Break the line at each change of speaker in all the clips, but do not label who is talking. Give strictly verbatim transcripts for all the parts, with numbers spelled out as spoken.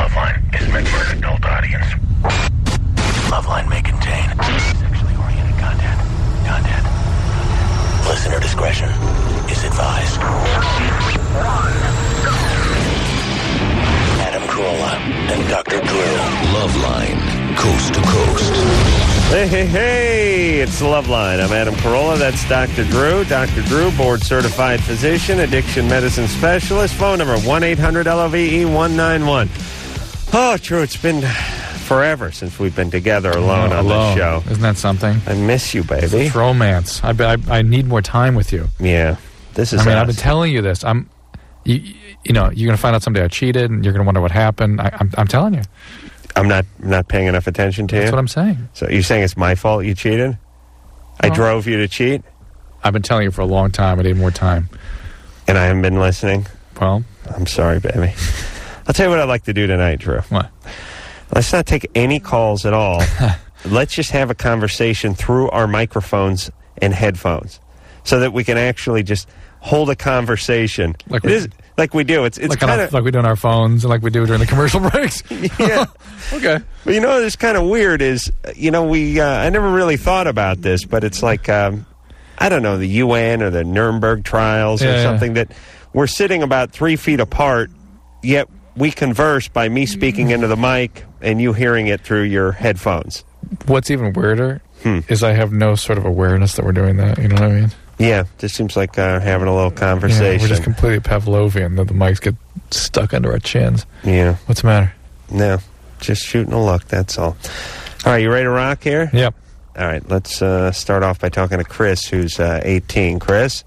Loveline is meant for an adult audience. Loveline may contain sexually oriented content. Content. Listener discretion is advised. Adam Carolla and Doctor Drew. Loveline, coast to coast.
Hey, hey, hey, it's Loveline. I'm Adam Carolla. That's Doctor Drew. Doctor Drew, board-certified physician, addiction medicine specialist. Phone number, one eight hundred L O V E one nine one. Oh, Drew, it's been forever since we've been together alone
oh,
on
alone.
this show.
Isn't that something?
I miss you, baby.
It's romance. I, I, I need more time with you.
Yeah, this is
I mean,
us.
I've been telling you this. I'm, you, you know, you're going to find out someday I cheated, and you're going to wonder what happened. I, I'm, I'm telling you.
I'm not not paying enough attention to you?
That's what I'm saying.
So you're saying it's my fault you cheated? I
Well,
drove you to cheat?
I've been telling you for a long time. I need more time.
And I haven't been listening?
Well,
I'm sorry, baby. I'll tell you what I'd like to do tonight, Drew.
what?
Let's not take any calls at all. Let's just have a conversation through our microphones and headphones so that we can actually just hold a conversation.
Like
it
we-
is like we do. It's it's
Like,
kind
on,
of
like we do on our phones and like we do during the commercial breaks.
yeah.
Okay.
But you know what's kind of weird is, you know, we uh, I never really thought about this, but it's like um, I don't know, the U N or the Nuremberg trials
Yeah,
or
yeah.
something that we're sitting about three feet apart, yet we converse by me speaking into the mic and you hearing it through your headphones.
What's even weirder
Hmm.
is I have no sort of awareness that we're doing that. You know what I mean?
Yeah, just seems like uh, having a little
Yeah,
conversation.
we're just completely Pavlovian that the mics get stuck under our chins.
Yeah,
What's the matter?
no, just shooting a look, that's all. All right, you ready to rock here?
Yep.
All right, let's uh, start off by talking to Chris, who's uh, eighteen. Chris?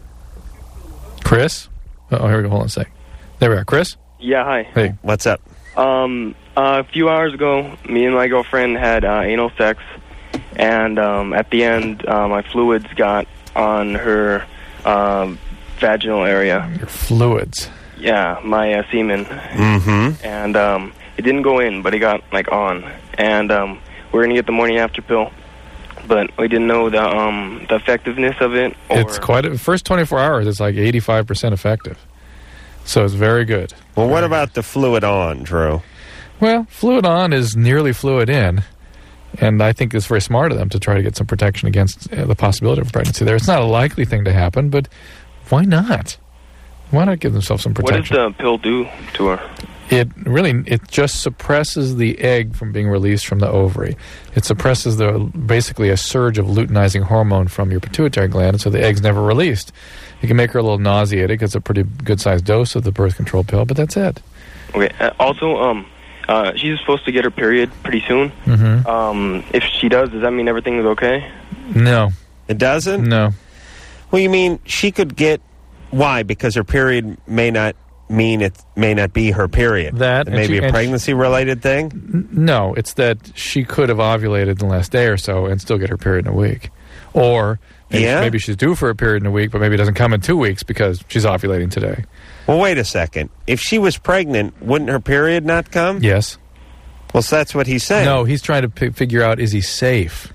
Chris? Oh, here we go. Hold on a sec. There we are. Chris?
Yeah, hi.
Hey.
What's up?
Um, uh, a few hours ago, me and my girlfriend had uh, anal sex, and um, at the end, uh, my fluids got on her um, vaginal area.
Your fluids.
Yeah, my uh, semen,
Mm-hmm.
and um, it didn't go in, but it got like on. And um, we're gonna get the morning after pill, but we didn't know the um, the effectiveness of it. Or
It's quite a, first twenty-four hours, it's like eighty-five percent effective. So it's very good.
Well, what about the fluid on, Drew?
Well, fluid on is nearly fluid in. And I think it's very smart of them to try to get some protection against uh, the possibility of pregnancy there. It's not a likely thing to happen, but why not? Why not give themselves some
what does
protection?
the pill do to her?
It really, it just suppresses the egg from being released from the ovary. It suppresses the basically a surge of luteinizing hormone from your pituitary gland, so the egg's never released. It can make her a little nauseated because it's a pretty good-sized dose of the birth control pill, but that's it.
Okay. Uh, also, um, uh, she's supposed to get her period pretty soon.
Mm-hmm.
Um, if she does, does that mean everything is okay?
No,
It doesn't?
no.
Well, you mean she could get... Why? Because her period may not mean it may not be her period.
That,
It
and
may
she-
be a
and she-
pregnancy-related thing?
N- No, it's that she could have ovulated in the last day or so and still get her period in a week. Or maybe,
Yeah?
maybe she's due for a period in a week, but maybe it doesn't come in two weeks because she's ovulating today.
Well, wait a second. If she was pregnant, wouldn't her period not come?
Yes.
Well, so that's what he's saying.
No, he's trying to p- figure out, is he safe?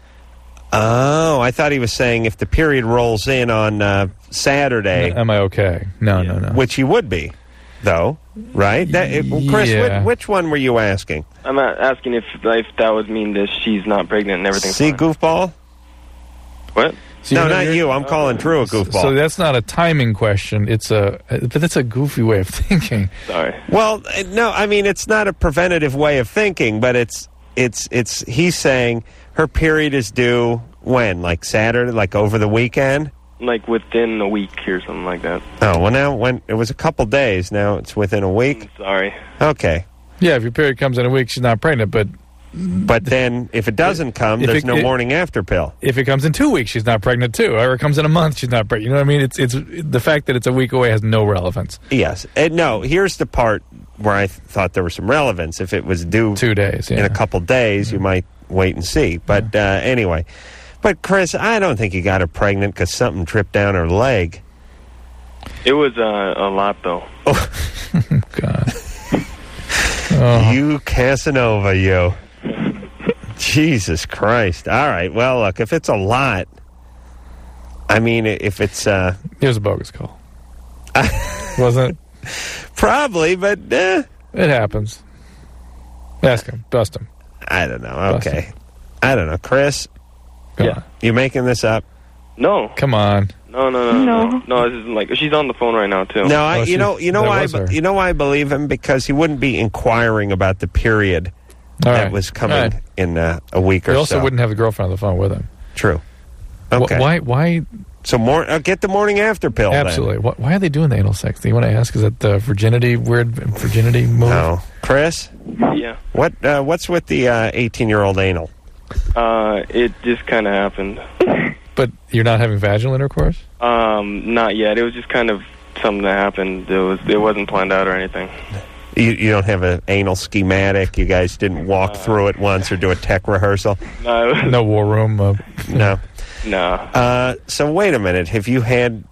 Oh, I thought he was saying if the period rolls in on uh, Saturday,
Am I okay? No, no, no.
which he would be, though, right? That, it, well, Chris,
Yeah.
which, which one were you asking?
I'm not asking if if that would mean that she's not pregnant and everything's
See,
fine.
goofball?
What?
So
no,
you're-
not
you're-
you. I'm calling Drew a goofball.
So that's not a timing question. It's a, but that's a goofy way of thinking.
Sorry.
Well, uh, no, I mean it's not a preventative way of thinking, but it's it's it's he's saying her period is due when, like Saturday, like over the weekend.
Like within a week or something like that.
Oh, well, now when it was a couple days, now it's within a week.
Sorry.
Okay,
Yeah, if your period comes in a week, she's not pregnant, but
but then if it doesn't come,
If
there's
it-
no
it-
morning after pill.
if it comes in two weeks, she's not pregnant too. Or it comes in a month, she's not pregnant. You know what I mean? It's it's the fact that it's a week away has no relevance.
Yes, and no. Here's the part where I th- thought there was some relevance. If it was due
Two days, yeah.
in a couple days, you might wait and see. But uh, anyway, but Chris, I don't think you got her pregnant because something tripped down her leg.
It was uh, a lot, though.
God. Oh.
You Casanova, you. Jesus Christ. All right. Well, look, if it's a lot, I mean, if it's... Uh,
It was a bogus call. Wasn't it?
probably, but... Eh.
It happens. Ask him. Bust him.
I don't know.
Bust
Okay.
him.
I don't know. Chris,
Come
Yeah.
on.
you making this up?
No,
Come on.
no, no, no,
No.
no. No, this isn't like she's on the phone right now too.
No, I.
Oh,
you
she-
know. You know
that
why?
was her.
You know why I believe him, because he wouldn't be inquiring about the period
All
that
right.
was coming
All right.
in uh, a week or
He also
so.
wouldn't have the girlfriend on the phone with him.
True.
Wh-
Okay.
Why? Why?
So more. Uh, get the morning after pill. then.
Absolutely. Why, why are they doing the anal sex? Do you want to ask? Is that the virginity weird virginity move?
No, Chris.
Yeah.
What? Uh, what's with the eighteen-year-old anal?
Uh, it just kind of happened.
But you're not having vaginal intercourse?
Um, not yet. It was just kind of something that happened. It was. It wasn't planned out or anything.
You, you don't have an anal schematic. You guys didn't walk
Uh,
through it once or do a tech rehearsal.
No. It was,
No war room. Uh,
No.
no.
Uh, so wait a minute. Have you had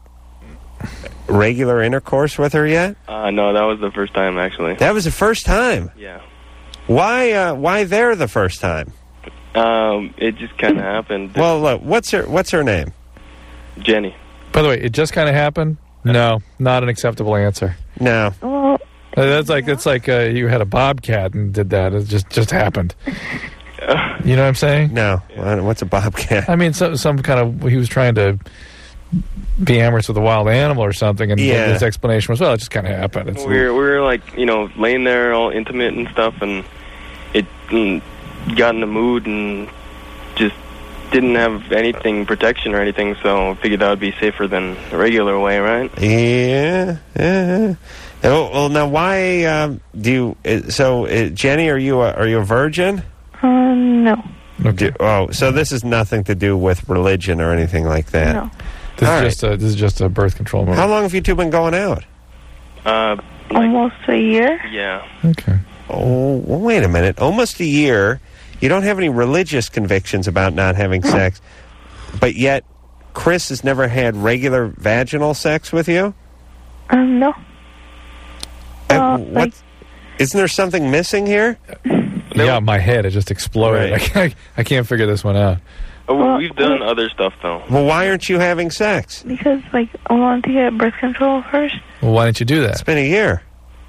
regular intercourse with her yet?
Uh, no, that was the first time actually.
That was the first time.
Yeah.
Why? Uh, why there the first time?
Um, it just kind of happened.
Well, look. What's her What's her name?
Jenny.
By the way, it just kind of happened. No, not an acceptable answer.
No.
Well,
Uh, That's like that's like uh, you had a bobcat and did that. It just just happened. You know what I'm saying?
No. Well, What's a bobcat?
I mean, some some kind of he was trying to be amorous with a wild animal or something, and
Yeah.
his explanation was, well, it just kind of happened. It's,
we were we were like you know laying there all intimate and stuff, and it mm, got in the mood and just didn't have anything protection or anything, so I figured that would be safer than the regular way, right?
Yeah. Yeah. Oh, well, now why um, do you? Uh, so, uh, Jenny, are you a, are you a virgin?
uh, no.
okay.
Do, oh, so this is nothing to do with religion or anything like that.
No.
This
All
is
right.
just a this is just a birth control move.
How long have you two been going out?
Uh, like,
Almost a year?
yeah.
Okay.
Oh, well, wait a minute. Almost a year. You don't have any religious convictions about not having sex, but yet Chris has never had regular vaginal sex with you?
Um, no.
Uh,
Uh,
what?
like-
Isn't there something missing here?
Yeah, my head it just exploded.
Right.
I, can't, I can't figure this one out.
Oh,
Well,
we've done
well-
other stuff though.
Well, why aren't you having sex?
Because, like, I wanted to get birth control first.
Well, why didn't you do
It's
that?
been a year.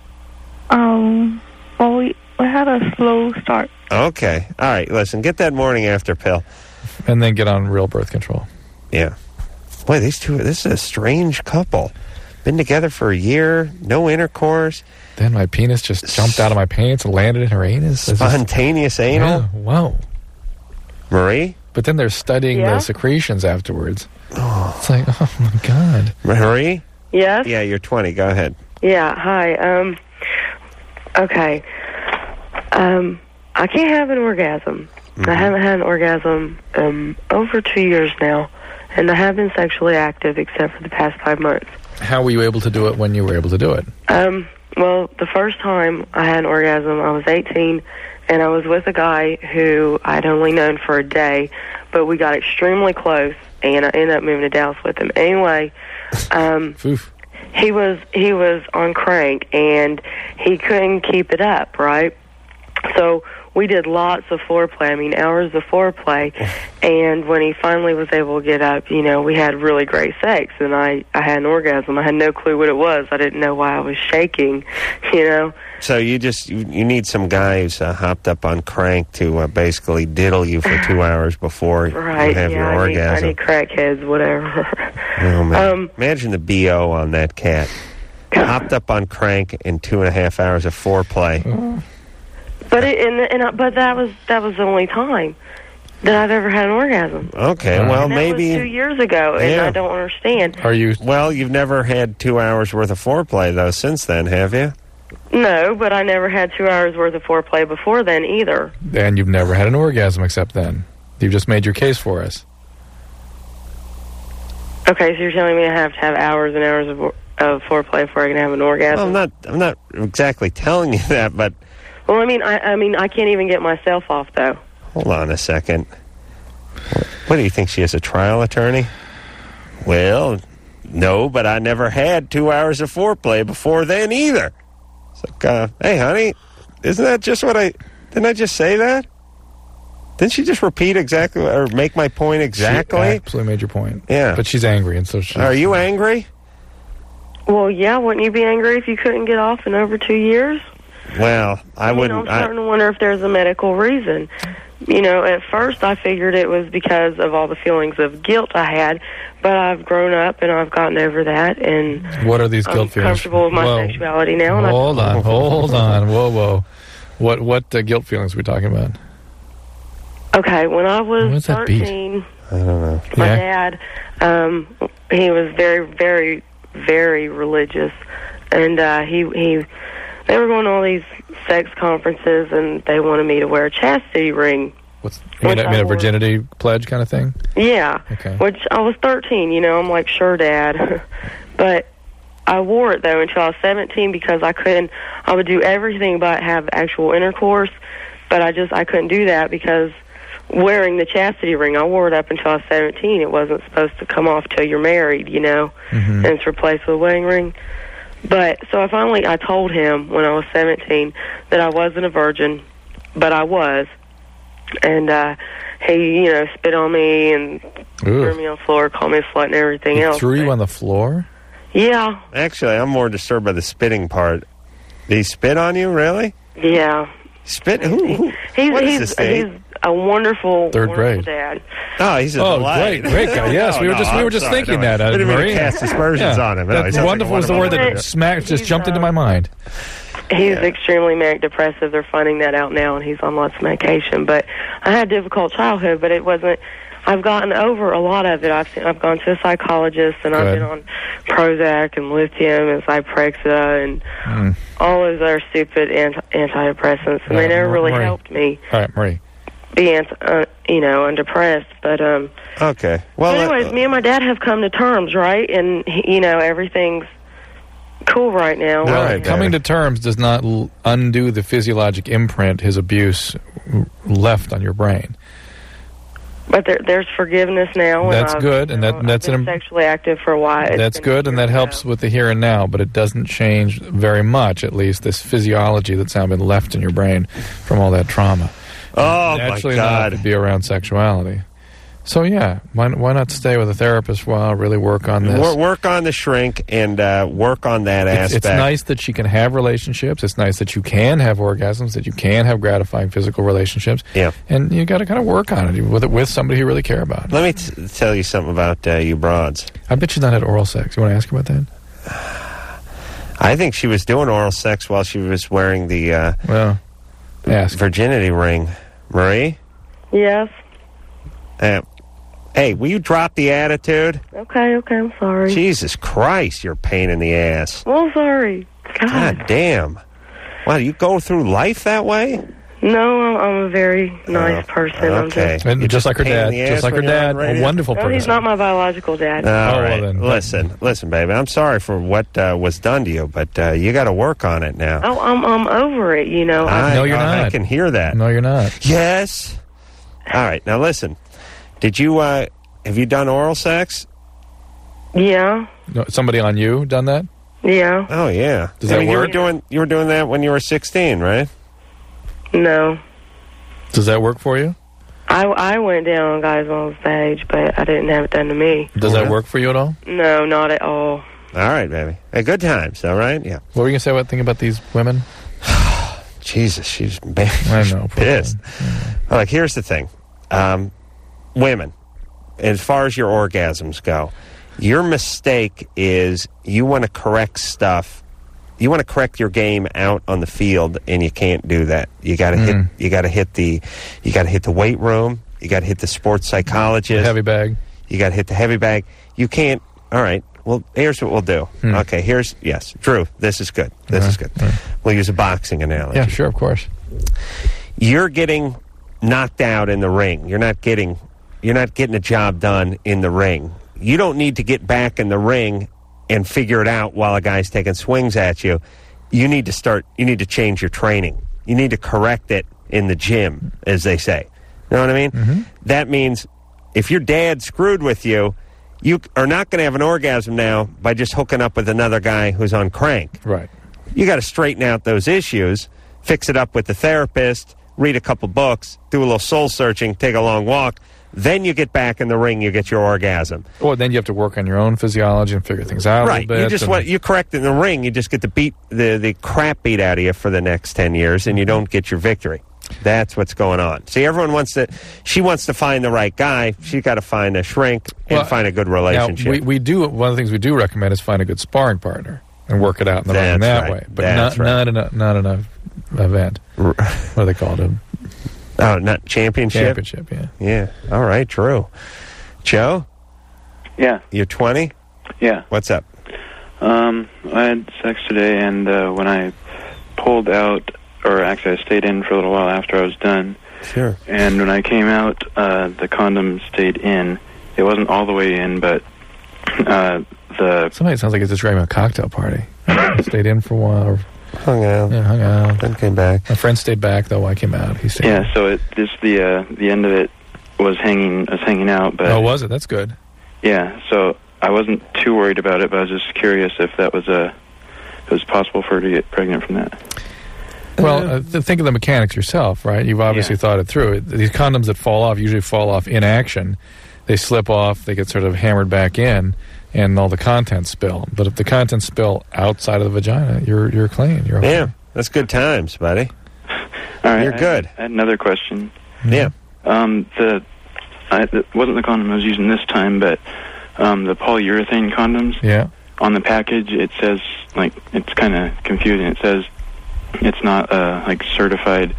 Um, well, we, we had a slow start.
Okay. All right. Listen, get that morning after pill.
And then get on real birth control.
Yeah. Boy, these two, this is a strange couple. Been together for a year, no intercourse,
Then my penis just jumped out of my pants and landed in her anus. It's just-
spontaneous anal.
Yeah, wow.
Marie?
But then they're studying
Yeah?
the secretions afterwards. It's like, oh my god.
Marie?
Yes?
Yeah, you're twenty. Go ahead.
Yeah, hi. Um, okay. Um, I can't have an orgasm. I haven't had an orgasm um, over two years now, and I have been sexually active except for the past five months.
How were you able to do it when you were able to do it?
Um, well, the first time I had an orgasm, I was eighteen, and I was with a guy who I'd only known for a day, but we got extremely close, and I ended up moving to Dallas with him. Anyway, um,
Oof.
he was he was on crank, and he couldn't keep it up, right? So we did lots of foreplay, I mean, hours of foreplay, and when he finally was able to get up, you know, we had really great sex, and I, I had an orgasm. I had no clue what it was. I didn't know why I was shaking, you know.
So you just you, you need some guy who's uh, hopped up on crank to uh, basically diddle you for two hours before
Right,
you have
yeah,
your
I need, I
orgasm.
need crackheads, whatever.
Oh, man.
Um,
Imagine the B O on that cat. Hopped up on crank in two and a half hours of foreplay.
But it, and, and I, but that was that was the only time that I've ever had an orgasm.
Okay,
All right.
well
And that
maybe.
was two years ago, and
Yeah.
I don't understand.
Are you
Well, you've never had two hours worth of foreplay though since then, have you?
No, but I never had two hours worth of foreplay before then either.
and you've never had an orgasm except then? You've just made your case for us.
Okay, so you're telling me I have to have hours and hours of, of foreplay before I can have an orgasm?
Well, I'm not. I'm not exactly telling you that, but
Well, I mean, I, I mean, I can't even get myself off though.
hold on a second. What do you think? She is a trial attorney? Well, no, but I never had two hours of foreplay before then either. It's like, uh, hey, honey, isn't that just what I? Didn't I just say that? Didn't she just repeat exactly or make my point
She
exactly?
absolutely made your point.
Yeah.
But she's angry, and so she's...
Are you angry?
Well, yeah, wouldn't you be angry if you couldn't get off in over two years?
Well, I
You know,
wouldn't.
I'm starting to wonder if there's a medical reason. You know, at first I figured it was because of all the feelings of guilt I had, but I've grown up and I've gotten over that, and
What are these
I'm
guilt feelings?
comfortable with my
Whoa.
sexuality now. And I-
Hold on, hold on, whoa, whoa. What what uh, guilt feelings are we talking about?
Okay, when I was
What's that beat?
thirteen,
I don't know.
my
Yeah.
dad, um, he was very, very, very religious, and uh, he he they were going to all these sex conferences, and they wanted me to wear a chastity ring.
What's you mean,
Which
I mean
I
a
wore.
virginity pledge kind of thing?
Yeah,
Okay.
which I was thirteen. You know, I'm like, sure, Dad, but I wore it though until I was seventeen because I couldn't. I would do everything but have actual intercourse, but I just I couldn't do that because wearing the chastity ring, I wore it up until I was seventeen. It wasn't supposed to come off till you're married, you know,
Mhm.
and it's replaced with a wedding ring. But so I finally I told him when I was seventeen that I wasn't a virgin, but I was, and uh, he you know spit on me and threw
Ooh.
me on the floor, called me a slut and everything
He
else.
threw you on the floor?
Yeah,
Actually, I'm more disturbed by the spitting part. Did he spit on you? Really?
yeah.
Spit? Who? who?
He's
What is
he's
this thing?
he's a wonderful,
Third
wonderful
grade.
dad.
Oh, he's a
Oh,
delight.
great, great guy. Yes,
No,
we were
no,
just we
I'm
were just
sorry,
thinking
no.
that.
I
uh,
didn't mean to
Marie.
cast aspersions
Yeah.
on him. No, he
That's
sounds like a
wonderful is the word
wonderful
that
guy.
smacked just
He's,
jumped into
um,
my mind.
He's
Yeah.
extremely manic depressive. They're finding that out now, and he's on lots of medication. But I had a difficult childhood, but it wasn't. I've gotten over a lot of it. I've seen, I've gone to a psychologist, and I've
Good.
been on Prozac and lithium and Zyprexa and
Mm.
all those other stupid anti- antidepressants, and
Yeah,
they never really
Marie.
helped me
All right, Marie.
be anti- uh, you know undepressed. But um,
Okay. Well,
But anyways,
uh,
me and my dad have come to terms, right? And he- you know everything's cool right now.
All
Well,
right,
coming
Daddy.
to terms does not l- undo the physiologic imprint his abuse r- left on your brain.
But there, there's forgiveness now. and
That's
I've,
good, and
you
that-
know,
that's
I've
an
been
im-
sexually active for a while. It's
That's
been
good, and that
years
helps
now.
with the here and now, but it doesn't change very much, at least, this physiology that's now been left in your brain from all that trauma.
oh, my
Naturally enough,
God.
to be around sexuality. So, yeah, why, why not stay with a therapist for a while, really work on this?
Wor- work on the shrink and uh, work on that
It's,
aspect.
it's nice that she can have relationships. It's nice that you can have orgasms, that you can have gratifying physical relationships.
Yeah.
And you got to kind of work on it with it with somebody you really care about.
Let me t- tell you something about uh, you broads.
I bet she's not had oral sex. You want to ask her about that?
I think she was doing oral sex while she was wearing the uh,
Well, ask.
virginity ring. Marie?
Yes.
Uh, hey, will you drop the attitude?
Okay. Okay. I'm sorry.
Jesus Christ, you're a pain in the ass.
well, sorry. God.
God damn. Wow, you go through life that way?
No, I'm, I'm a very nice
Oh,
person. I'm
okay.
just,
And
You're
just like her
a pain in
dad.
the
Just
ass
like her
when you're on
dad. A
radio?
wonderful
no,
person.
he's not my biological dad.
All
Oh, well
right.
then.
Listen, listen, baby. I'm sorry for what uh, was done to you, but uh, you got to work on it now.
oh, I'm I'm over it. You know. I,
I,
No, you're
I
not.
can hear that.
No, you're not.
Yes. All right. Now listen. Did you uh, have you done oral sex?
yeah.
No, somebody on you done that?
Yeah.
Oh yeah.
Does
I
that
mean, you were
work?
doing you were doing that when you were sixteen, right?
No.
Does that work for you?
I I went down on guys on stage, but I didn't have it done to me.
Does
Yeah.
that work for you at all?
No, not at all.
All right, baby. Hey, good times. All right. Yeah.
What were you going to say about thing about these women?
Jesus, she's bad.
I know. poor
pissed.
woman.
Like, here's the thing. Um, women, as far as your orgasms go, your mistake is you want to correct stuff. You want to correct your game out on the field, and you can't do that. You got to hit.
Mm.
You got to hit the. You got to hit the weight room. You got to hit the sports psychologist.
Heavy bag.
You got to hit the heavy bag. You can't. All right. Well, here's what we'll do.
Hmm.
Okay. Here's yes, Drew. This is good. This is good. We'll use a boxing analogy.
Yeah, sure, of course.
You're getting knocked out in the ring. You're not getting you're not getting a job done in the ring. You don't need to get back in the ring and figure it out while a guy's taking swings at you. You need to start you need to change your training. You need to correct it in the gym, as they say. You know what I mean?
Mm-hmm.
That means if your dad screwed with you, you are not going to have an orgasm now by just hooking up with another guy who's on crank.
Right.
You got to straighten out those issues, fix it up with the therapist, read a couple books, do a little soul searching, take a long walk, Then you get back in the ring, you get your orgasm.
Well, then you have to work on your own physiology and figure things out
Right.
a little bit.
You just
and-
want, you're correct in the ring. You just get the beat the, the crap beat out of you for the next ten years, and you don't get your victory. That's what's going on. See, everyone wants to. She wants to find the right guy. She's got to find a shrink and
Well,
find a good
Now,
relationship.
we, we do one of the things we do recommend is find a good sparring partner and work it out in the ring
That's
that
right.
way. But
That's
not
right.
not in a, not in a event. What do they call it? A
oh, not championship.
championship. Yeah.
Yeah. All right. True. Joe,
Yeah,
you're twenty.
yeah.
What's up?
Um, I had sex today, and uh, when I pulled out, or actually I stayed in for a little while after I was done,
Sure.
and when I came out, uh, the condom stayed in. It wasn't all the way in, but uh, the...
Somebody sounds like it's describing a cocktail party. I stayed in for a while. Or,
Hung out.
yeah, hung out.
Then came back.
My friend stayed back though. I came out. He stayed.
Yeah, so it just the uh, the end of it was hanging was hanging out, but
Oh, was it? That's good.
yeah, so I wasn't too worried about it, but I was just curious if that was a if it was possible for her to get pregnant from that.
Well, uh, th- think of the mechanics yourself, right? You've obviously
Yeah.
thought it through. It- These condoms that fall off usually fall off in action. They slip off, they get sort of hammered back in, and all the contents spill. But if the contents spill outside of the vagina, you're you're clean. You're okay.
Yeah. That's good times, buddy.
All right,
You're
I-
good.
I had another question.
Yeah.
Um, the I, it wasn't the condom I was using this time, but um, the polyurethane condoms.
Yeah.
On the package, it says, like, it's kind of confusing. It says it's not uh, like certified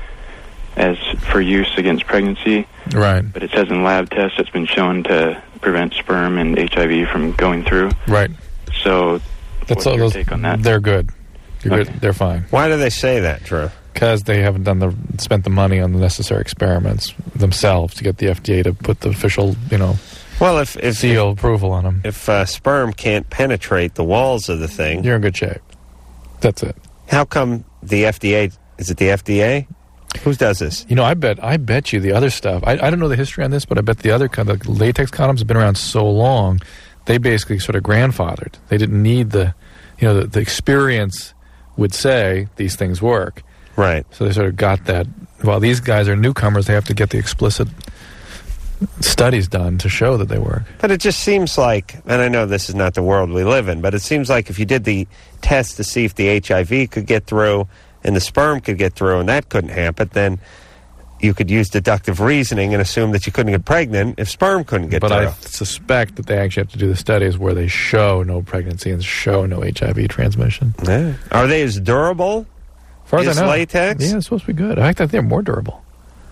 as for use against pregnancy,
Right.
but it says in lab tests it's been shown to prevent sperm and H I V from going through.
Right.
So,
That's
what's
all
your
those.
take on that?
They're good. You're
Okay.
good. They're fine
Why do they say that, Drew?
because they haven't done the spent the money on the necessary experiments themselves to get the F D A to put the official, you know,
Well, if if
seal approval on them.
if uh, sperm can't penetrate the walls of the thing,
You're in good shape. That's it.
how come the F D A? Is it the F D A? Who does this?
You know, I bet I bet you the other stuff. I, I don't know the history on this, but I bet the other kind of latex condoms have been around so long, they basically sort of grandfathered. They didn't need the, you know, the, the experience would say these things work.
Right.
So they sort of got that. While these guys are newcomers, they have to get the explicit studies done to show that they work.
But it just seems like, and I know this is not the world we live in, but it seems like if you did the test to see if the H I V could get through and the sperm could get through and that couldn't happen, then you could use deductive reasoning and assume that you couldn't get pregnant if sperm couldn't get
But
through.
I suspect that they actually have to do the studies where they show no pregnancy and show no H I V transmission.
Yeah. Are they as durable
As far as
as
I know,
latex?
yeah, it's supposed to be good. I thought they're more durable.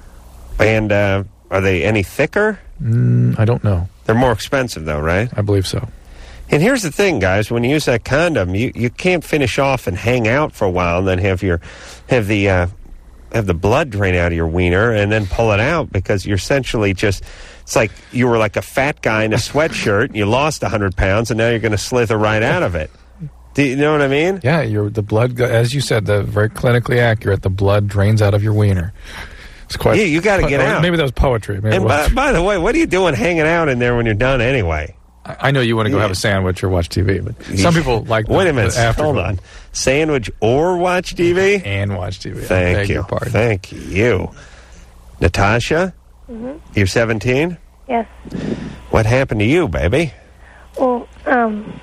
And uh, are they any thicker?
Mm, I don't know.
They're more expensive, though, right?
I believe so.
And here's the thing, guys. When you use that condom, you, you can't finish off and hang out for a while and then have your have the uh, have the blood drain out of your wiener and then pull it out because you're essentially just it's like you were like a fat guy in a sweatshirt and you lost one hundred pounds and now you're going to slither right out of it. Do you know what I mean?
Yeah, you're the blood, go- as you said, the very clinically accurate. The blood drains out of your wiener. It's quite.
Yeah, you gotta get
or
out.
Maybe that was poetry. Maybe it
And by,
was.
by the way, what are you doing hanging out in there when you're done anyway?
I I know you want to go
Yeah.
have a sandwich or watch T V, but some people like. The,
Wait a minute.
the after
Hold on. Sandwich or watch T V?
and watch T V. I
Thank
beg
you.
your pardon.
Thank you. Natasha,
Mm-hmm.
you're seventeen?
Yes.
What happened to you, baby?
Well, um,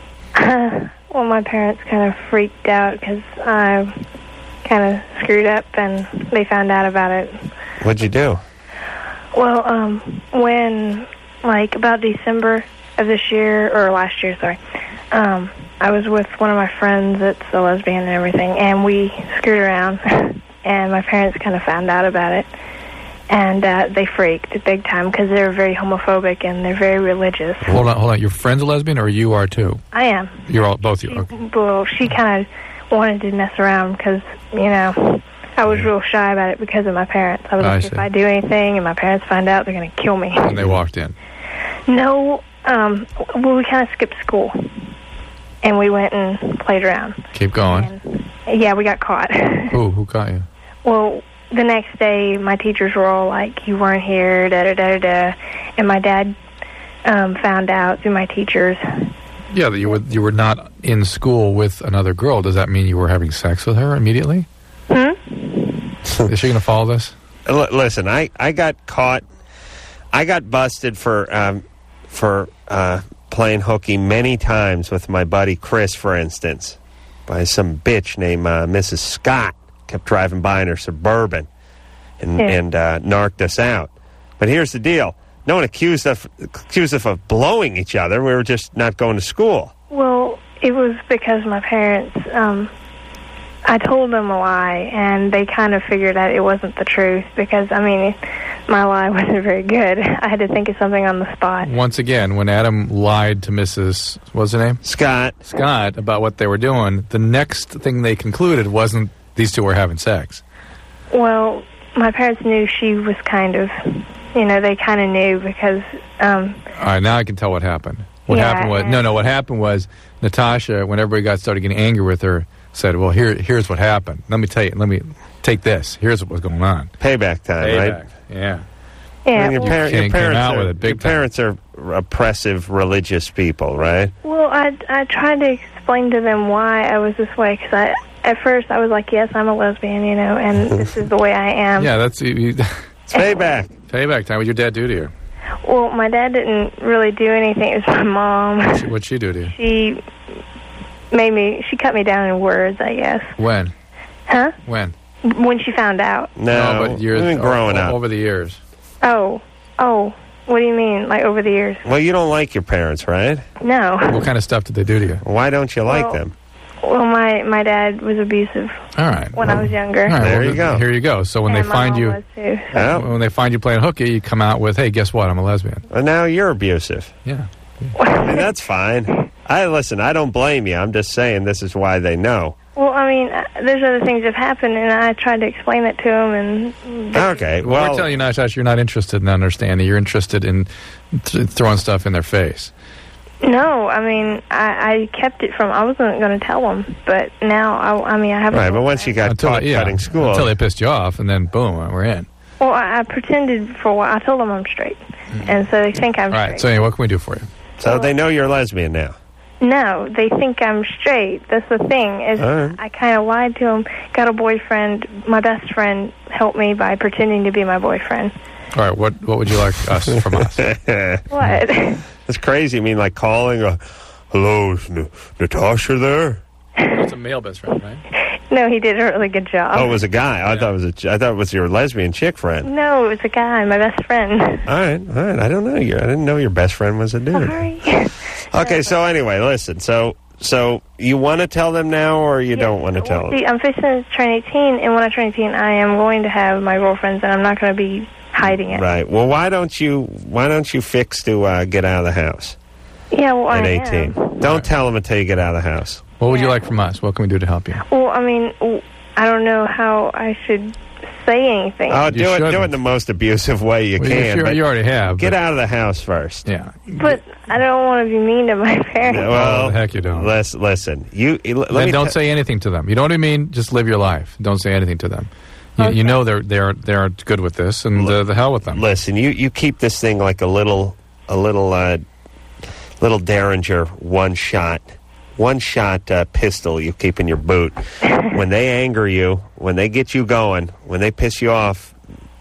well, my parents kind of freaked out because I kind of screwed up, and they found out about it.
What'd you do?
Well, um, when, like, about December of this year, or last year, sorry, um, I was with one of my friends that's a lesbian and everything, and we screwed around, and my parents kind of found out about it, and uh, they freaked big time because they're very homophobic and they're very religious.
Hold on, hold on. Your friend's a lesbian, or you are too?
I am.
You're all both. You. Okay.
Well, she kind of wanted to mess around because, you know, I was real shy about it because of my parents. I was
I
like,
see.
if I do anything and my parents find out, they're going to kill me.
And they walked in.
No, um, well, we kind of skipped school, and we went and played around.
Keep going.
And, yeah, we got caught.
Who? Who caught you?
Well, the next day, my teachers were all like, you weren't here, da-da-da-da-da, and my dad um, found out through my teachers.
Yeah, that you were you were not in school with another girl. Does that mean you were having sex with her immediately?
Hmm?
Is she going to follow this?
L- listen, I, I got caught I got busted for um, for uh, playing hooky many times with my buddy Chris, for instance, by some bitch named uh, Missus Scott. Kept driving by in her Suburban and,
Yeah.
and uh, narked us out. But here's the deal. No one accused us, accused us of blowing each other. We were just not going to school.
Well, it was because my parents, um, I told them a lie, and they kind of figured out it wasn't the truth because, I mean, my lie wasn't very good. I had to think of something on the spot.
Once again, when Adam lied to Missus what's her name?
Scott.
Scott about what they were doing, the next thing they concluded wasn't these two were having sex.
Well, my parents knew she was kind of, you know, they kind of knew because, um,
All right, now I can tell what happened. What
Yeah,
happened was
yeah.
no, no. What happened was Natasha, when everybody got started getting angry with her, said, "Well, here, here's what happened. Let me tell you. Let me take this. Here's what was going on.
Payback time, right?
Payback. Yeah.
yeah.
And your,
well,
par- your
Came- came
parents,
out
are,
with it big
your
time.
parents are oppressive religious people, right?
Well, I, I tried to explain to them why I was this way because I, at first I was like, yes, I'm a lesbian, you know, and this is the way I am.
Yeah, that's you, you-
It's payback.
payback time. What'd your dad do to you?
Well, my dad didn't really do anything. It was my mom.
What'd she do to you?
She made me, she cut me down in words, I guess.
When?
Huh?
When?
When she found out.
No,
but years
we've been growing
o-
up.
over the years.
Oh, oh, what do you mean, like over the years?
Well, you don't like your parents, right?
No.
What kind of stuff did they do to you?
Why don't you like
Well,
them?
Well, my, my dad was abusive
All right.
when
well,
I was younger.
all right,
There
well,
you go.
Here you go. So when
and
they
my
find
mom
you,
was too.
Well,
when they find you playing hooky, you come out with, "Hey, guess what? I'm a lesbian."
well, now you're abusive.
Yeah.
I mean, that's fine. I listen. I don't blame you. I'm just saying this is why they know.
Well, I mean, uh, there's other things that have happened, and I tried to explain it to him, and
Okay.
Well,
Well,
we're telling you, Natasha, you're not interested in understanding. You're interested in th- throwing stuff in their face.
no, I mean, I, I kept it from, I wasn't going to tell him, but now, I, I mean, I haven't.
right. But once you got
Until
caught
yeah,
cutting school,
until they pissed you off, and then boom, we're in.
Well, I, I pretended for a while. I told them I'm straight, and so they think I'm
All
straight.
right. So anyway, what can we do for you?
so they know you're a lesbian now.
No, they think I'm straight. That's the thing. Is
All right.
I kind of lied to him. Got a boyfriend. My best friend helped me by pretending to be my boyfriend.
All right. What what would you like us from us?
What?
That's crazy. I mean, like calling. Uh, Hello, is N- Natasha there?
It's a male best friend, right?
No, he did a really good job.
Oh, it was a guy. I thought it was a. ch- I thought it was your lesbian chick friend.
No, it was a guy, my best friend.
All right, all right. I don't know you. I didn't know your best friend was a dude.
Sorry.
Okay, so anyway, listen. So, so you want to tell them now, or you don't want to tell
Well,
them?
see, I'm fixing to turn eighteen, and when I turn eighteen, I am going to have my girlfriends, and I'm not going to be hiding it.
Right. Well, why don't you? Why don't you fix to uh, get out of the house
Yeah, well,
at
I
eighteen?
am.
Don't tell them until you get out of the house.
What would you
Yeah.
like from us? What can we do to help you?
Well, I mean, w- I don't know how I should say anything.
Oh,
You
do it. Do it
shouldn't.
in the most abusive way you
Well, you,
can.
sure-
but
you already have.
get
but-
out of the house first.
Yeah.
But I don't want to be mean to my parents.
Well,
Oh, the heck you don't.
Let's listen. You let
Then
me
don't
t-
say anything to them. You know what I mean? Just live your life. Don't say anything to them. You,
Okay.
you know they're they're they're good with this, and uh, the hell with them.
listen. You you keep this thing like a little a little uh, little Derringer one shot. One shot uh, pistol you keep in your boot. When they anger you, when they get you going, when they piss you off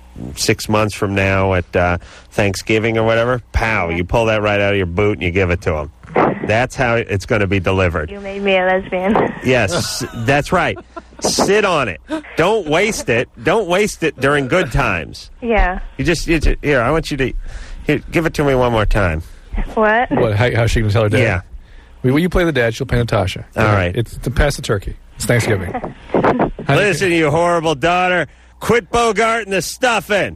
six months from now at uh, Thanksgiving or whatever, pow, you pull that right out of your boot and you give it to them. That's how it's going to be delivered.
You made me a lesbian.
Yes, that's right. Sit on it. Don't waste it. Don't waste it during good times.
Yeah.
You just, you just here, I want you to here, give it to me one more time.
What?
What? How, how's she going to tell her dad?
Yeah.
Will you play the dad? She'll play Natasha.
All right.
It's to pass the turkey. It's Thanksgiving. How do you-
Listen, you horrible daughter. Quit bogarting the stuffing.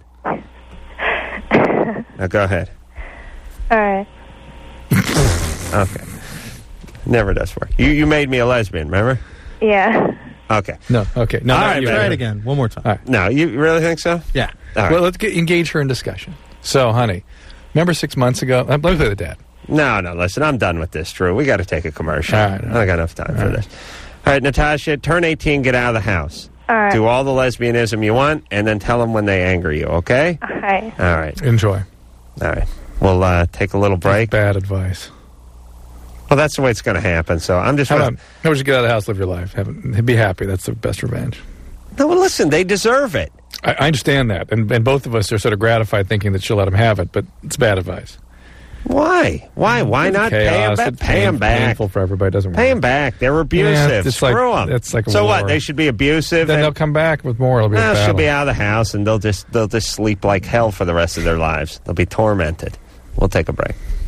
Now go ahead.
All right.
Okay. Never does work. You you made me a lesbian, remember?
Yeah.
Okay.
No. Okay. No.
All
not
right,
you.
man.
Try it again. One more time.
All right.
No, you really think so?
Yeah.
All right.
Well, let's get, engage her in discussion. So, honey, remember six months ago? uh, Let me play the dad.
No, no, listen, I'm done with this, Drew. We got to take a commercial.
All right, all
I don't got enough time for this. All right, Natasha, turn eighteen, get out of the house.
All right.
Do all the lesbianism you want, and then tell them when they anger you, okay?
All right.
All right.
Enjoy.
All right. We'll uh, take a little break.
Bad advice.
Well, that's the way it's going to happen, so I'm just...
How
gonna-
about, how about you get out of the house, live your life, have, be happy. That's the best revenge.
No, well, listen, they deserve it.
I, I understand that, and, and both of us are sort of gratified thinking that she'll let him have it, but it's bad advice.
Why? Why? Why not pay him
Chaos.
back?
It's
Pay him
pain-
back.
Painful for everybody. Doesn't
Pay
work.
him back. They're abusive.
Yeah, it's
Screw
like-
them.
it's like a
so what?
war.
They should be abusive.
Then
and-
they'll come back with more. It'll be a
No, she'll
battle.
be out of the house, and they'll just they'll just sleep like hell for the rest of their lives. They'll be tormented. We'll take a break.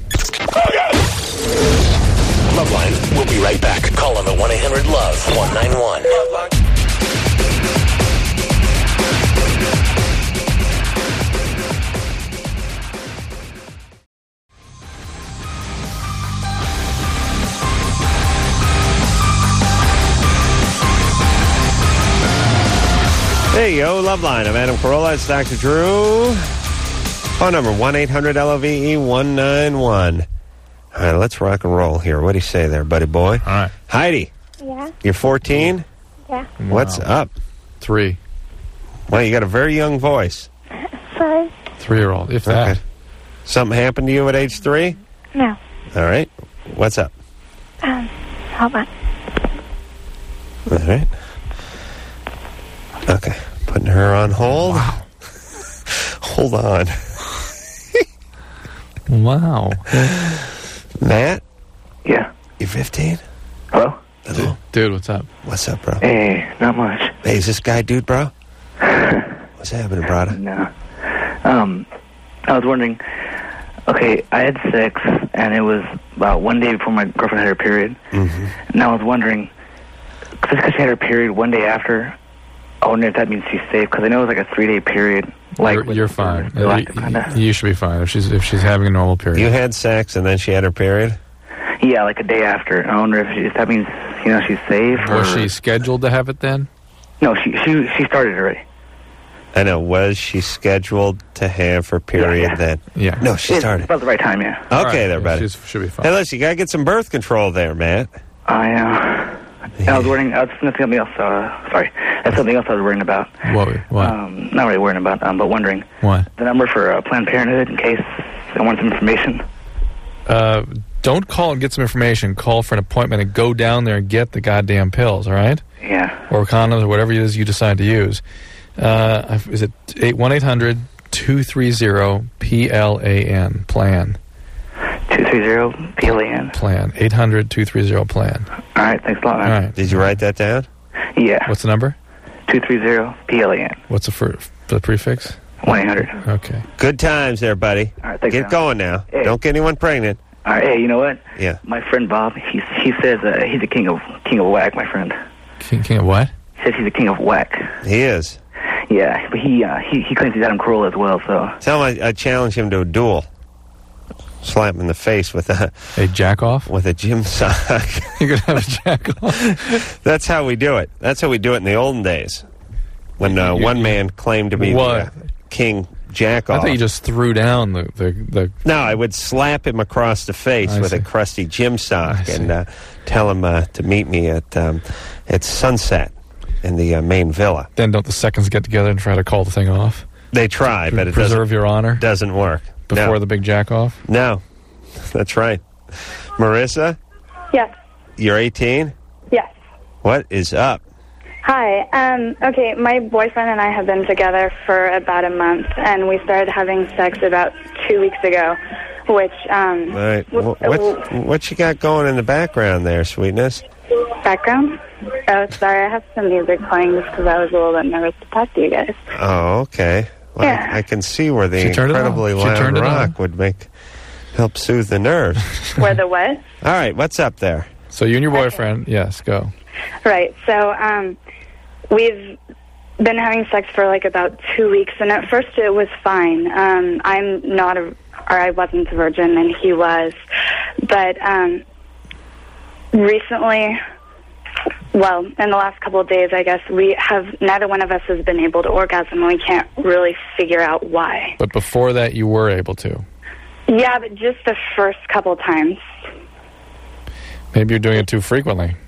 Loveline, we'll be right back. Call on the one eight hundred love one nine one.
Hey, yo, Loveline. I'm Adam Carolla. It's Doctor Drew. Phone number one eight hundred L O V E one nine one. All right, let's rock and roll here. What do you say there, buddy boy?
All right.
Heidi,
Yeah.
you're fourteen?
Yeah.
What's
Wow.
up?
Three.
Well, you got a very young voice.
Five.
Three-year-old, if that.
Okay. Something happened to you at age three?
No.
All right. What's up?
Um, hold on.
All right. Okay. Putting her on hold.
Wow.
Hold on.
Wow.
Matt,
Yeah.
you fifteen?
Hello?
Hello.
Dude, what's up?
What's up, bro?
Hey, not much.
Hey, is this guy dude, bro? What's happening, brother?
No. Um, I was wondering, okay, I had sex, and it was about one day before my girlfriend had her period.
Mm-hmm.
And I was wondering, just because she had her period one day after, I wonder if that means she's safe, because I know it was like a three-day period. Like
You're,
with-
you're fine.
with-
Uh,
kinda.
you, you should be fine if she's if she's having a normal period.
You had sex and then she had her period?
Yeah, like a day after. I wonder if, she, if that means, you know, she's safe. Or,
Was she scheduled to have it then?
No, she she she started already.
I know. Was she scheduled to have her period
Yeah, yeah.
then?
Yeah.
No, she
It's
started.
about the right time, yeah.
Okay,
All right,
there,
yeah,
buddy.
She should be fine.
Hey, listen, you got to get some birth control there, Matt.
I uh, and I was wondering. I was that's something else. Uh, sorry, that's something else I was worrying about.
What? What?
Um, not really worrying about, um, but wondering
what?
the number for uh, Planned Parenthood in case I want some information.
Uh, don't call and get some information. Call for an appointment and go down there and get the goddamn pills, all right?
Yeah.
Or condoms or whatever it is you decide to use. Uh, is it one eight hundred two three zero P L A N? Plan.
Two three zero P L A N.
Plan. eight hundred two three zero plan.
All right. Thanks a lot,
All
man.
right.
Did you write that down?
Yeah.
What's the number?
Two three zero P L A N.
What's the, fir- the prefix?
One eight hundred.
Okay.
Good times there, buddy.
All right. Thanks.
Get
man.
going now.
Hey.
Don't get anyone pregnant.
All right. Hey, you know what?
Yeah.
My friend Bob, he he says uh, he's the king of king of whack. My friend
King, king of what?
he says he's the king of whack.
He is.
Yeah, but he uh, he he claims he's Adam Carolla as well. So
Tell him I, I challenge him to a duel. Slap him in the face with a
A jack off?
with a gym sock.
You're going to have a jack off?
That's how we do it. That's how we do it in the olden days. When uh,
You-
one
you-
man claimed to be
What?
the uh, king jack
I
off.
thought you just threw down the... the, the
No, I would slap him across the face
I
with
see.
a crusty gym sock
I see.
and uh, tell him uh, to meet me at um, at sunset in the uh, main villa.
then don't the seconds get together and try to call the thing off?
They try, but it
Preserve
doesn't,
your honor
doesn't work.
before
no.
the big jack off?
No, that's right. Marissa,
Yes.
you're eighteen?
Yes.
What is up?
Hi. Um, okay, my boyfriend and I have been together for about a month, and we started having sex about two weeks ago, which, um...
All right.
w-
Wh- What, what you got going in the background there, sweetness?
Background? Oh, sorry, I have some music playing just because I was a little bit nervous to talk to you guys.
Oh, okay. Well,
Yeah.
I, I can see where the
She turned it on.
incredibly
She
loud
turned it
rock
on.
would make help soothe the nerves.
Where the what?
All right, what's up there?
So you and your boyfriend, yes, go.
Right, so, um, we've been having sex for, like, about two weeks, and at first it was fine. Um, I'm not a... or I wasn't a virgin, and he was. But, um, recently... Well, in the last couple of days, I guess, we have... Neither one of us has been able to orgasm, and we can't really figure out why.
But before that, you were able to.
Yeah, but just the first couple times.
Maybe you're doing it too frequently.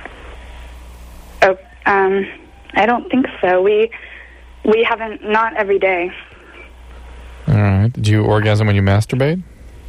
Oh, um, I don't think so. We we haven't, not every day.
All right. Did you orgasm when you masturbate?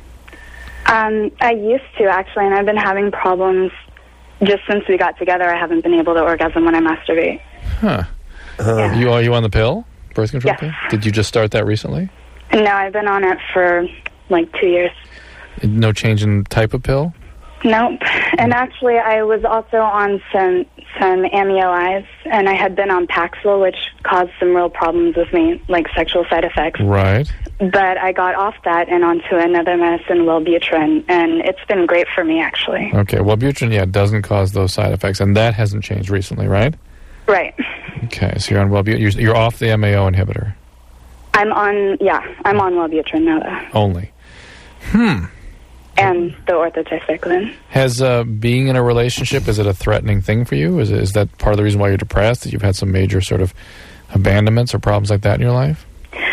Um, I used to, actually, and I've been having problems just since we got together. I haven't been able to orgasm when I masturbate.
Huh.
Yeah.
You are you on the pill? birth control
Yes.
pill? Did you just start that recently?
No, I've been on it for like two years.
No change in type of pill?
Nope. And actually, I was also on some some amyloids, and I had been on Paxil, which caused some real problems with me, like sexual side effects.
Right.
But I got off that and onto another medicine, Wellbutrin, and it's been great for me, actually.
Okay, Wellbutrin, yeah, doesn't cause those side effects, and that hasn't changed recently, right?
Right.
Okay, so you're on Wellbutrin. You're, you're off the M A O inhibitor.
I'm on, yeah, I'm on Wellbutrin now, though.
Only. Hmm.
And the orthoticagrelin.
Has uh, being in a relationship, is it a threatening thing for you? Is, it, is that part of the reason why you're depressed, that you've had some major sort of abandonments or problems like that in your life?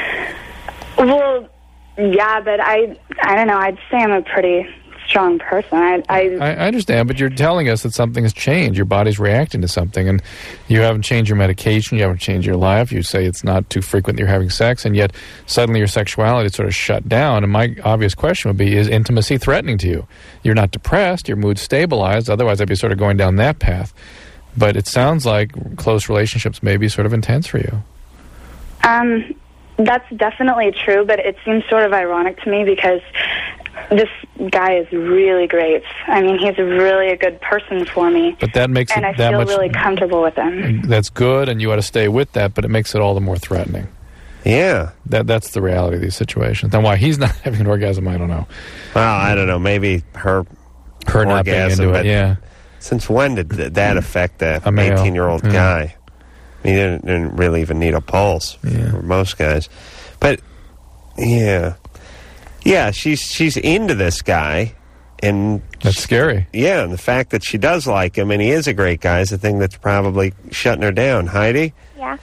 Well, yeah, but I, I don't know, I'd say I'm a pretty strong person. I, I,
I, I understand, but you're telling us that something has changed. Your body's reacting to something, and you haven't changed your medication, you haven't changed your life. You say it's not too frequent that you're having sex, and yet suddenly your sexuality is sort of shut down. And my obvious question would be, is intimacy threatening to you? You're not depressed, your mood's stabilized, otherwise I'd be sort of going down that path. But it sounds like close relationships may be sort of intense for you.
um, that's definitely true, but it seems sort of ironic to me because this guy is really great. I mean, he's really a good person for me.
But that makes
and
it
I
that
feel
much
really comfortable with him.
That's good, and you ought to stay with that, but it makes it all the more threatening.
Yeah.
That That's the reality of these situations. Now, why he's not having an orgasm, I don't know.
Well, I don't know. Maybe her,
Her not being
orgasm,
into it,
but
yeah.
Since when did th- that affect a
A male.
eighteen-year-old
Yeah.
guy? He didn't, didn't really even need a pulse
Yeah.
for most guys. But, yeah. Yeah, she's she's into this guy. And
That's scary.
yeah, and the fact that she does like him and he is a great guy is the thing that's probably shutting her down. Heidi?
Yeah.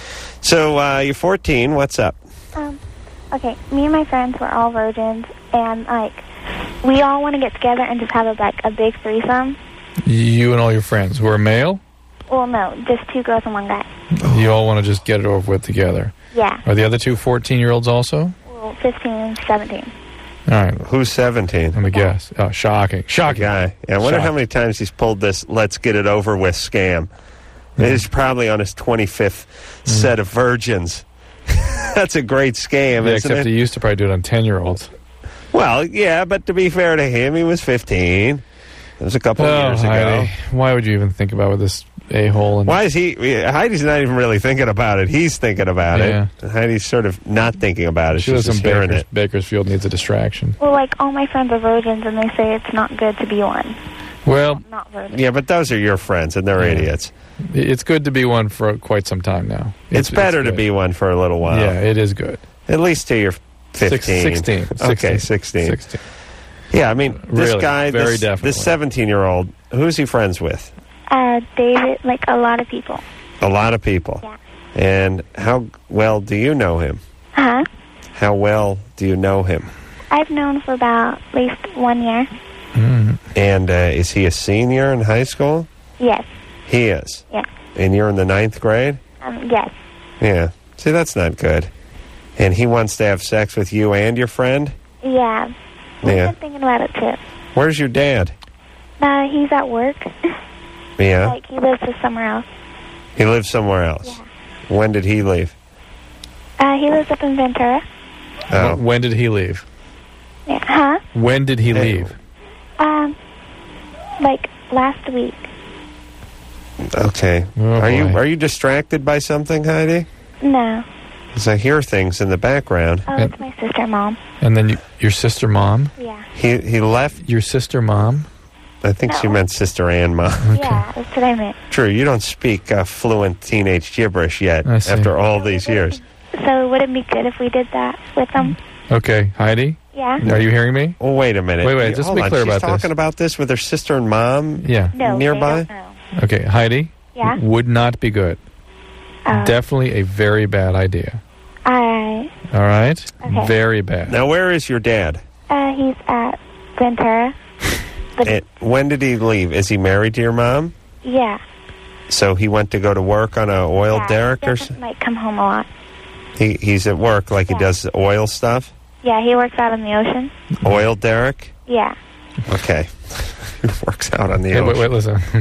So, uh, you're fourteen. What's up?
Um, okay, me and my friends were all virgins, and, like, we all want to get together and just have, a, like, a big threesome.
You and all your friends who are male,
Well, no, just two girls and one guy.
you all want to just get it over with together.
Yeah.
Are the other two fourteen-year-olds also?
Well, fifteen and seventeen.
All right.
Who's seventeen?
Let me guess. Oh, shocking. Shocking.
Guy. Yeah, I wonder
Shocking.
how many times he's pulled this let's get it over with scam. He's probably on his twenty-fifth
Mm.
set of virgins. That's a great scam,
Yeah,
isn't
except
it?
he used to probably do it on ten-year-olds.
Well, yeah, but to be fair to him, he was fifteen. It was a couple of
Oh,
years ago.
Heidi, why would you even think about with this a-hole? And
Why is he... Heidi's not even really thinking about it. He's thinking about
Yeah.
it. Heidi's sort of not thinking about it.
She
She's
lives in
just hearing
Bakers,
it.
Bakersfield, needs a distraction.
Well, like, all my friends are virgins, and they say it's not good to be one.
Well,
Not virgin.
Yeah, but those are your friends, and they're
Yeah.
idiots.
it's good to be one for quite some time now.
It's, better to
good.
be one for a little while.
Yeah, it is good.
At least till you're
Six-
fifteen.
sixteen.
Okay,
sixteen.
sixteen.
sixteen.
Yeah, I mean, this
Really,
guy,
very
this,
definitely.
this seventeen-year-old, who's he friends with?
Uh, David, like, a lot of people.
A lot of people.
Yeah.
And how well do you know him?
Huh?
How well do you know him?
I've known for about at least one year.
Mm.
And uh, is he a senior in high school?
Yes.
He is.
Yeah.
And you're in the ninth grade?
Um, yes.
Yeah. See, that's not good. And he wants to have sex with you and your friend?
Yeah. We've
Yeah.
been thinking about it, too.
Where's your dad?
Uh, he's at work.
Yeah.
Like, he lives somewhere else.
He lives somewhere else.
Yeah.
When did he leave?
Uh, he lives up in Ventura.
Oh.
When did he leave?
Yeah. Huh?
When did he
Hey.
leave?
Um, like, last week.
Okay.
Oh,
are you
boy.
are you distracted by something, Heidi?
No.
Because I hear things in the background.
Oh, it's my sister, Mom.
And then you, your sister mom?
Yeah.
He he left.
Your sister mom?
I think she
No.
meant sister and mom.
Yeah, that's what I meant.
True, you don't speak uh, fluent teenage gibberish yet
I see.
after all these years.
So would it be good if we did that with them?
Okay, Heidi,
Yeah?
are you hearing me?
Oh, wait a minute.
Wait, wait,
You-
just
hold
be
on.
clear
She's
about this.
talking about this with her sister and mom
Yeah.
No,
nearby?
they don't know.
Okay, Heidi,
Yeah?
would not be good.
Uh,
Definitely a very bad idea.
I,
All right?
Okay.
Very bad.
Now, where is your dad?
uh, he's at Ventura. But,
And when did he leave? Is he married to your mom?
yeah.
So he went to go to work on a oil
yeah,
derrick
he
or
doesn't,
something?
like, come home a lot.
He, he's at work like
Yeah.
he does oil stuff?
Yeah, he works out in the ocean.
Oil derrick?
Yeah.
Okay. He works out on the
Hey,
ocean.
wait, wait, listen. No.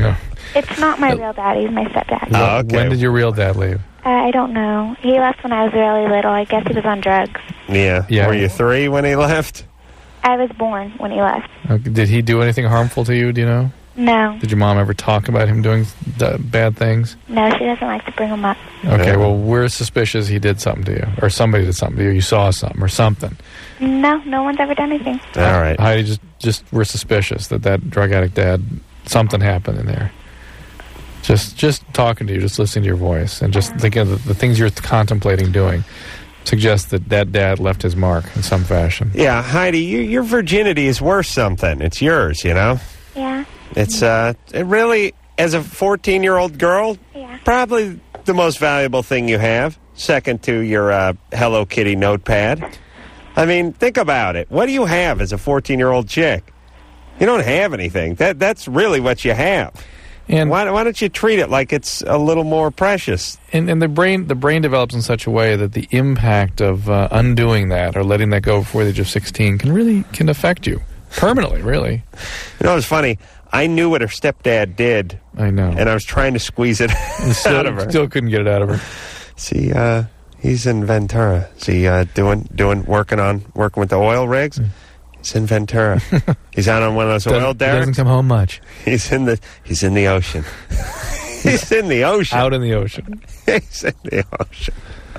It's not my real dad. He's my stepdad.
Oh, okay.
When did your real dad leave?
Uh, I don't know. He left when I was really little. I guess he was on drugs.
Yeah.
Yeah.
Were you three when he left?
I was born when he left.
Okay. Did he do anything harmful to you? Do you know?
No.
Did your mom ever talk about him doing d- bad things?
No, she doesn't like to bring him up.
Okay,
Yeah.
well, we're suspicious he did something to you, or somebody did something to you. You saw something or something.
No, no one's ever done anything.
All right.
Heidi, just, just we're suspicious that that drug addict dad, something happened in there. Just, just talking to you, just listening to your voice, and just thinking of the, the things you're contemplating doing, suggests that that dad left his mark in some fashion.
Yeah, Heidi, you, your virginity is worth something. It's yours, you know?
Yeah.
It's uh, it really, as a fourteen-year-old girl,
Yeah.
probably the most valuable thing you have, second to your uh, Hello Kitty notepad. I mean, think about it. What do you have as a fourteen-year-old chick? You don't have anything. That That's really what you have.
And
Why, why don't you treat it like it's a little more precious?
And, and the brain the brain develops in such a way that the impact of uh, undoing that or letting that go before the age of sixteen can really can affect you permanently, really.
You know, it was funny. I knew what her stepdad did,
I know.
and I was trying to squeeze it
still,
out of her.
Still couldn't get it out of her.
See, uh, he's in Ventura. See, uh, doing, doing, working on, working with the oil rigs. He's in Ventura. He's out on one of those oil
Doesn't, doesn't
derricks.
come home much.
He's in the, he's in the ocean. He's in the ocean.
Out in the ocean.
He's in the ocean.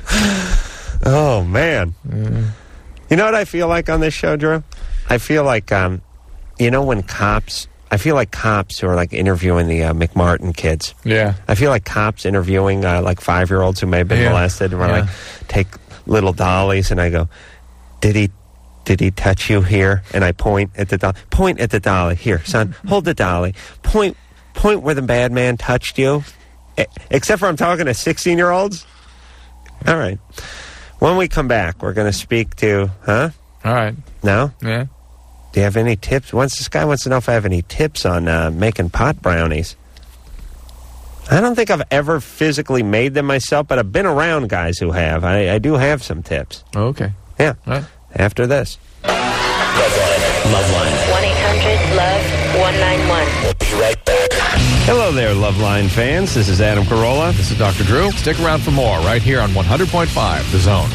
Oh man.
Mm.
You know what I feel like on this show, Drew? I feel like, um, you know, when cops. I feel like cops who are like interviewing the uh, McMartin kids.
Yeah.
I feel like cops interviewing uh, like five-year-olds who may have been
Yeah.
molested, and we're
Yeah.
like, take little dollies, and I go, did he, did he touch you here? And I point at the dolly. Point at the dolly. Here, son, hold the dolly. Point, point where the bad man touched you. E- except for I'm talking to sixteen-year-olds. All right. When we come back, we're going to speak to, huh?
All right.
No?
Yeah.
Do you have any tips? Once this guy wants to know if I have any tips on uh, making pot brownies. I don't think I've ever physically made them myself, but I've been around guys who have. I, I do have some tips.
Okay.
Yeah.
All right.
After this.
Loveline. Loveline.
one eight hundred love one nine one.
We'll be right back.
Hello there, Loveline fans. This is Adam Carolla.
This is Doctor Drew. Stick around for more right here on one hundred point five The Zone.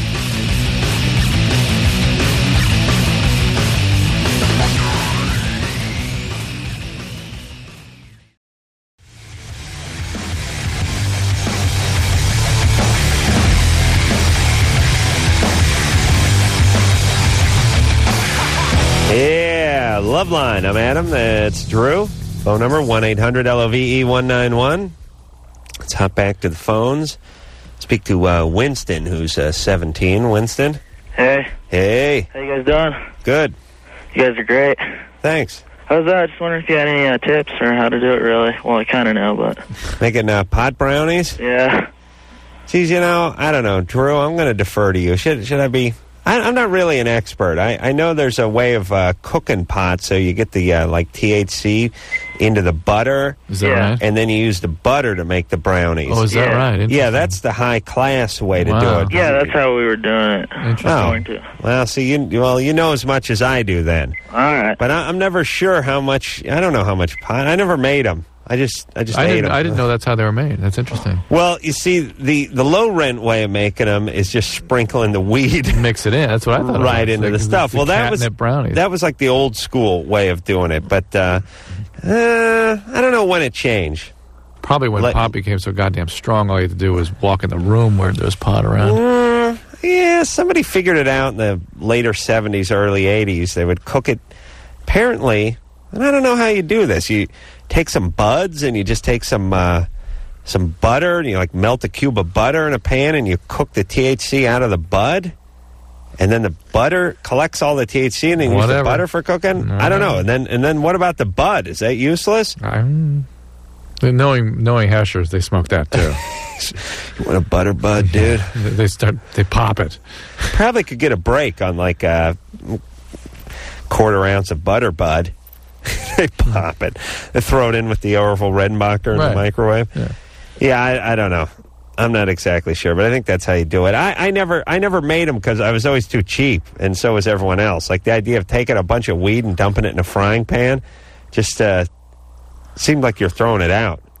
Yeah, Loveline. I'm Adam. That's Drew. Phone number one eight hundred L O V E one nine one. Let's hop back to the phones. Speak to uh, Winston, who's uh, seventeen. Winston.
Hey,
Hey.
how you guys doing?
Good.
You guys are great.
Thanks.
I was uh, just wondering if you had any uh, tips or how to do it, really. Well, I kind of know, but...
Making uh, pot brownies?
Yeah.
Geez, you know, I don't know. Drew, I'm going to defer to you. Should should I be... I, I'm not really an expert. I, I know there's a way of uh, cooking pots so you get the, uh, like, T H C into the butter.
Is that
Yeah.
right?
And then you use the butter to make the brownies.
Oh, is that
Yeah.
right?
Yeah,
Interesting.
that's the high-class way to
Wow.
do it.
Yeah, that's how we were doing it.
Interesting.
Oh.
Going to.
Well, see, you well, you know as much as I do then.
All right.
But I, I'm never sure how much... I don't know how much pot... I never made them. I just I just
I
ate
didn't,
them.
I didn't know that's how they were made. That's interesting.
Well, you see, the, the low-rent way of making them is just sprinkling the weed
Mix it in. That's what I thought.
right
it was.
into
Like
the stuff.
the
Well, that was
catnip brownies.
that was like the old school way of doing it. But uh, uh, I don't know when it changed.
Probably when
Let-
pot became so goddamn strong, all you had to do was walk in the room where there was pot around.
Uh, yeah, somebody figured it out in the later seventies, early eighties. They would cook it. Apparently, and I don't know how you do this. You take some buds and you just take some uh, some butter and you like melt a cube of butter in a pan and you cook the T H C out of the bud. And then the butter collects all the T H C and then you use the
Whatever.
butter for cooking.
No.
I don't know. And then and then what about the bud? Is that useless?
I'm, knowing knowing Heshers, they smoke that too.
You want a butter bud, dude?
they they start they pop it.
Probably could get a break on like a quarter ounce of butter bud. They pop it. They throw it in with the Orville Redenbacher in
Right.
the microwave.
Yeah.
Yeah, I, I don't know. I'm not exactly sure, but I think that's how you do it. I, I never I never made them because I was always too cheap, and so was everyone else. Like the idea of taking a bunch of weed and dumping it in a frying pan just uh, seemed like you're throwing it out.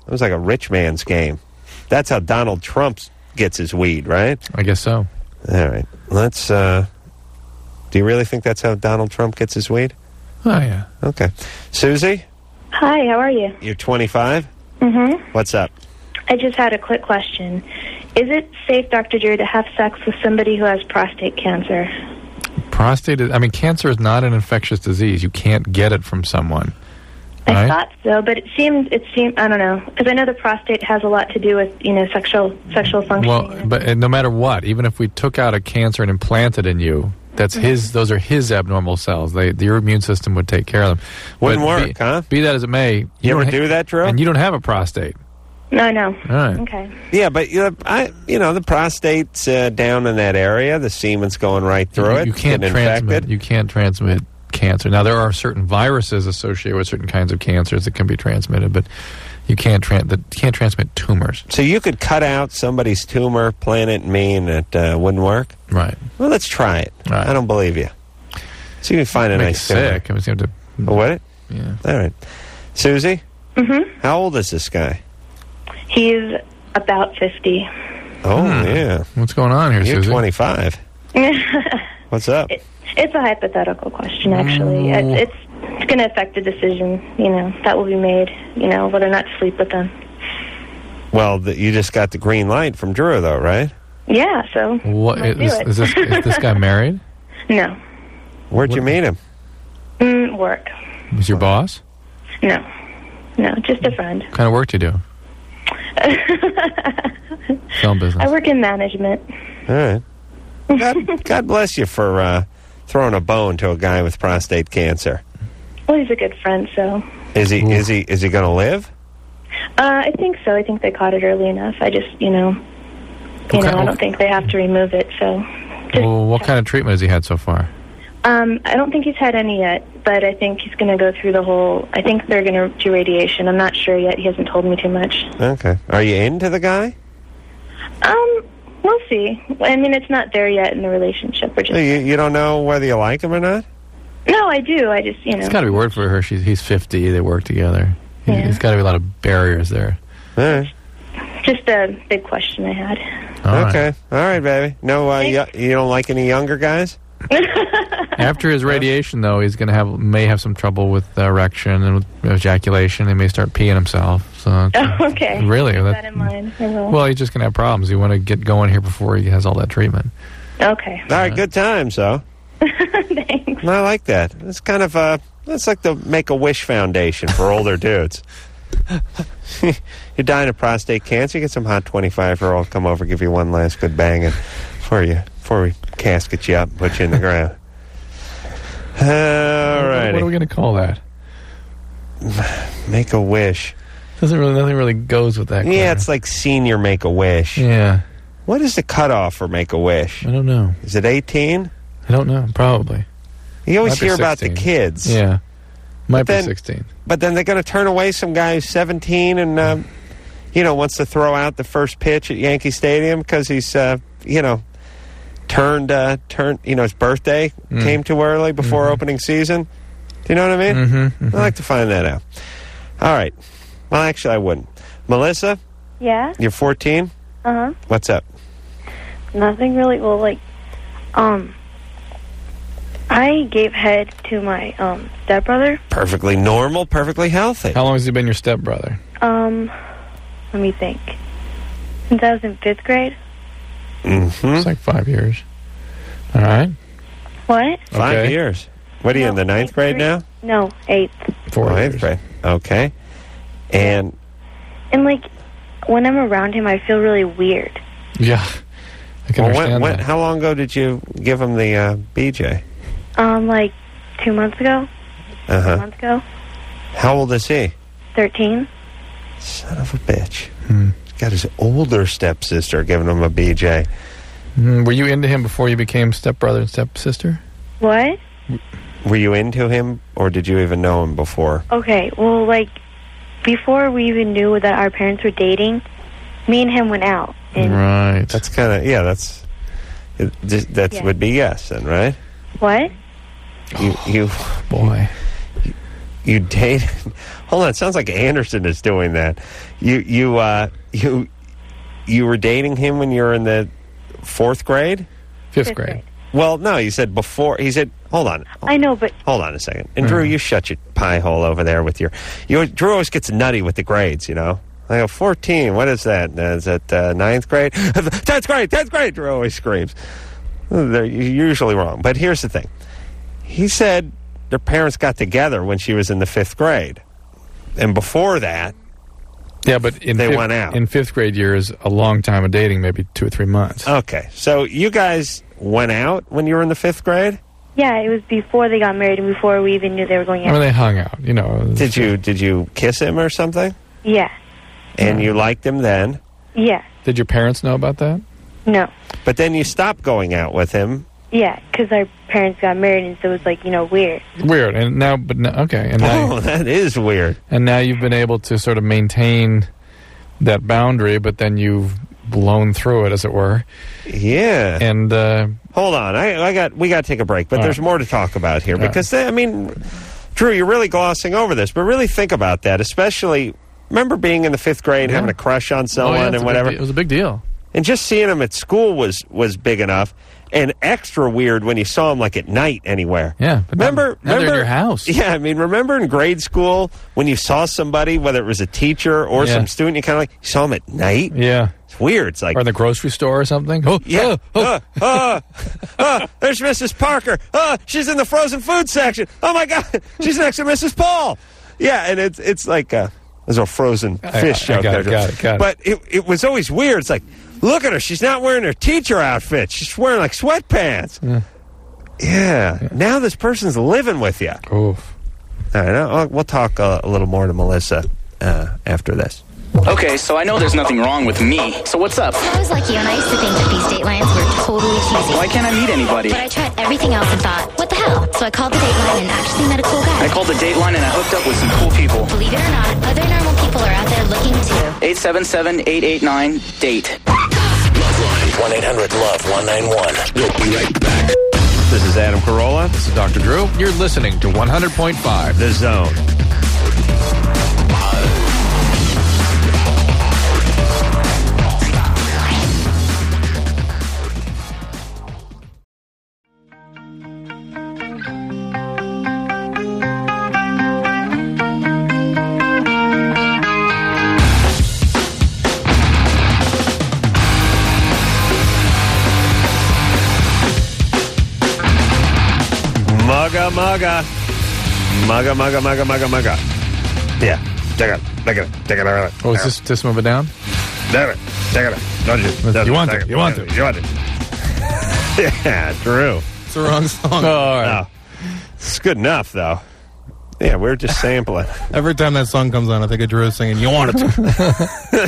It was like a rich man's game. That's how Donald Trump gets his weed, right?
I guess so.
All right. Let's, uh... do you really think that's how Donald Trump gets his weed?
Oh, yeah.
Okay. Susie?
Hi, how are you?
You're twenty-five?
Mm-hmm.
What's up?
I just had a quick question. Is it safe, Doctor Drew, to have sex with somebody who has prostate cancer?
Prostate, is, I mean, cancer is not an infectious disease. You can't get it from someone.
I
right?
thought so, but it seemed, it seemed, I don't know, because I know the prostate has a lot to do with, you know, sexual sexual functioning.
Well, but uh, no matter what, even if we took out a cancer and implanted in you, that's
Mm-hmm.
his. Those are his abnormal cells. They, your immune system would take care of them.
Wouldn't
But
work,
be,
huh?
Be that as it may, you,
You ever
don't
do that, Drew?
And you don't have a prostate.
No, no.
All right.
Okay.
Yeah, but you know, I, you know, the prostate's uh, down in that area. The semen's going right through
you,
it.
You can't
getting
transmit.
infected.
You can't transmit cancer. Now there are certain viruses associated with certain kinds of cancers that can be transmitted, but you can't tran- that can't transmit tumors.
So you could cut out somebody's tumor, plant it in me, and it uh, wouldn't work?
Right.
Well, let's try it.
Right.
I don't believe you. See if we find a
Make
nice
you
tumor.
sick. I mean, you have to,
Oh, what?
yeah.
All right. Susie?
Mm-hmm.
How old is this guy?
He's about fifty.
Oh,
Hmm.
yeah.
What's going on here,
You're
Susie?
twenty-five. What's up?
It, it's a hypothetical question, actually.
Mm.
It, it's it's going to affect the decision, you know, that will be made, you know, whether or not to sleep with them.
Well, the, you just got the green light from Drew, though, right?
Yeah, so
What
let's
is,
do it.
is this? Is this guy married?
No.
Where'd you
What-
meet him?
Mm, work.
Was your boss?
No. No, just a friend.
What kind of work do you do? Film business.
I work in management.
All right. God, God bless you for uh, throwing a bone to a guy with prostate cancer.
Well, he's a good friend, so...
Is he? Is he? Is he going to live?
Uh, I think so. I think they caught it early enough. I just, you know... You
Okay.
know, I don't think they have to remove it, so...
Well, what kind of treatment has he had so far?
Um, I don't think he's had any yet, but I think he's going to go through the whole... I think they're going to do radiation. I'm not sure yet. He hasn't told me too much.
Okay. Are you into the guy?
Um, we'll see. I mean, it's not there yet in the relationship. We're just...
You, you don't know whether you like him or not?
No, I do. I just, you know...
It's got to be weird for her. She's he's fifty. They work together. He,
Yeah.
There's got to be a lot of barriers there.
All right.
Just a big question I had.
All
okay.
right.
All right, baby. No, uh, you, you don't like any younger guys?
After his radiation, though, he's going to have may have some trouble with erection and with ejaculation. He may start peeing himself. So
Oh, okay.
really,
Keep
that-
that in mind. I will.
well, he's just going to have problems. You want to get going here before he has all that treatment.
Okay.
All right, good times, though.
Thanks.
I like that. It's kind of uh It's like the Make-A-Wish Foundation for older dudes. You're dying of prostate cancer, you get some hot twenty-five-year-old come over, give you one last good banging before you before we casket you up and put you in the ground. All right.
What are we going to call that?
Make-A-Wish.
Doesn't really nothing really goes with that.
Yeah,
Claire.
it's like senior Make-A-Wish.
Yeah.
What is the cutoff for Make-A-Wish?
I don't know.
Is it eighteen?
I don't know. Probably.
You always
Might be
hear about the
sixteen.
kids.
Yeah. Might
But then-
be sixteen.
But then they're going to turn away some guy who's seventeen and, uh, you know, wants to throw out the first pitch at Yankee Stadium because he's, uh, you know, turned, uh, turned, you know, his birthday
Mm.
came too early before
Mhm.
opening season. Do you know what I mean?
Mm-hmm, mm-hmm.
I'd like to find that out. All right. Well, actually, I wouldn't. Melissa,
Yeah.
you're fourteen.
Uh huh.
What's up?
Nothing really. Well, like, um, I gave head to my um stepbrother.
Perfectly normal, perfectly healthy.
How long has he been your stepbrother?
Um, let me think. Since I was in fifth grade.
Mm-hmm.
It's like five years. All right.
What?
Five
Okay.
years. What are you in the ninth grade now?
No, eighth.
Four
Oh,
years.
eighth grade. Okay. And
And like, when I'm around him, I feel really weird.
Yeah. I can
well, when,
understand
when,
that.
how long ago did you give him the uh, B J?
Um, like two months ago.
Uh
A
huh.
month ago.
How old is he?
Thirteen.
Son of a bitch.
Hmm.
He's got his older stepsister giving him a B J.
Mm, were you into him before you became stepbrother and stepsister?
What?
Were you into him, or did you even know him before?
Okay. Well, like, before we even knew that our parents were dating, me and him went out. And
Right.
That's kind of yeah. That's it, that
Yeah.
would be yes, then, right?
what?
You you
Boy.
You dated. Hold on. It sounds like Anderson is doing that. You you uh, you you were dating him when you were in the fourth grade,
fifth,
Fifth
grade.
grade.
Well, no, you said before. He said, "Hold on,
I know, but
hold on a second." And Drew, you shut your pie hole over there with your. You Drew always gets nutty with the grades. You know, I go fourteen. What is that? Uh, is it uh, ninth grade? Tenth grade. Tenth grade. Drew always screams. They're usually wrong, but here's the thing. He said their parents got together when she was in the fifth grade, and before that,
Yeah, but in
They
fifth,
went out.
in fifth grade years, a long time of dating, maybe two or three months.
okay. So you guys went out when you were in the fifth grade.
yeah, it was before they got married and before we even knew they were going
I mean,
out.
they hung out. You know. it was-
Did you did you kiss him or something?
Yeah,
And you liked him then,
yeah,
Did your parents know about that?
no,
but then you stopped going out with him.
yeah, because our parents got married and so it was like, you know, weird.
Weird. And now, but now, okay, and now,
Oh, that is weird.
and now you've been able to sort of maintain that boundary, but then you've blown through it, as it were.
Yeah.
And uh,
Hold on, I, I got we got to take a break, but
All
there's
right.
more to talk about here
All right.
because I mean, Drew, you're really glossing over this, but really think about that. Especially, remember being in the fifth grade,
Yeah.
having a crush on
oh, yeah,
someone
it's a
and
big
whatever,
de- it was a big deal.
and just seeing him at school was was big enough. And extra weird when you saw him like at night anywhere.
Yeah, but now-
remember?
now they're in
remember
your house.
Yeah, I mean, remember in grade school when you saw somebody, whether it was a teacher or
Yeah.
some student, you kind of like you saw him at night.
Yeah.
It's weird. It's like
Or in the grocery store or something. Oh,
yeah.
oh, oh.
Uh, uh, uh, there's Missus Parker. Uh, she's in the frozen food section. Oh my God, she's next to Missus Paul. Yeah, and it's it's like uh, there's a frozen
I-
fish
I
joke
got
there.
it, got it, got it.
But it it was always weird. It's like, look at her. She's not wearing her teacher outfit. She's wearing like sweatpants.
Yeah.
Yeah. Now this person's living with you.
Oof.
All right. I'll, we'll talk uh, a little more to Melissa uh, after this.
Okay, so I know there's nothing wrong with me. So what's up?
I was like you, and I used to think that these Datelines were totally cheesy.
Why can't I meet anybody?
But I tried everything else and thought, what the hell? So I called the Dateline and actually met a cool guy.
I called the Dateline and I hooked up with some cool people.
Believe it or not, other normal people are out there looking too.
eight seven seven, eight eight nine, DATE.
one eight hundred love one nine one. We'll be right back.
This is Adam Carolla.
This is Doctor Drew. You're listening to one hundred point five.
The Zone. Mugga, mugga. Mugga, mugga, mugga, mugga, mugga. Yeah. Check it. Check it. Check it out.
Oh, is this just move it down?
Check it. Check it. Don't you?
You want to. You want to.
You want to. Yeah, Drew.
It's the wrong song.
Oh, all right.
No. It's good enough, though. Yeah, we're just sampling.
Every time that song comes on, I think of Drew singing, "You want it to."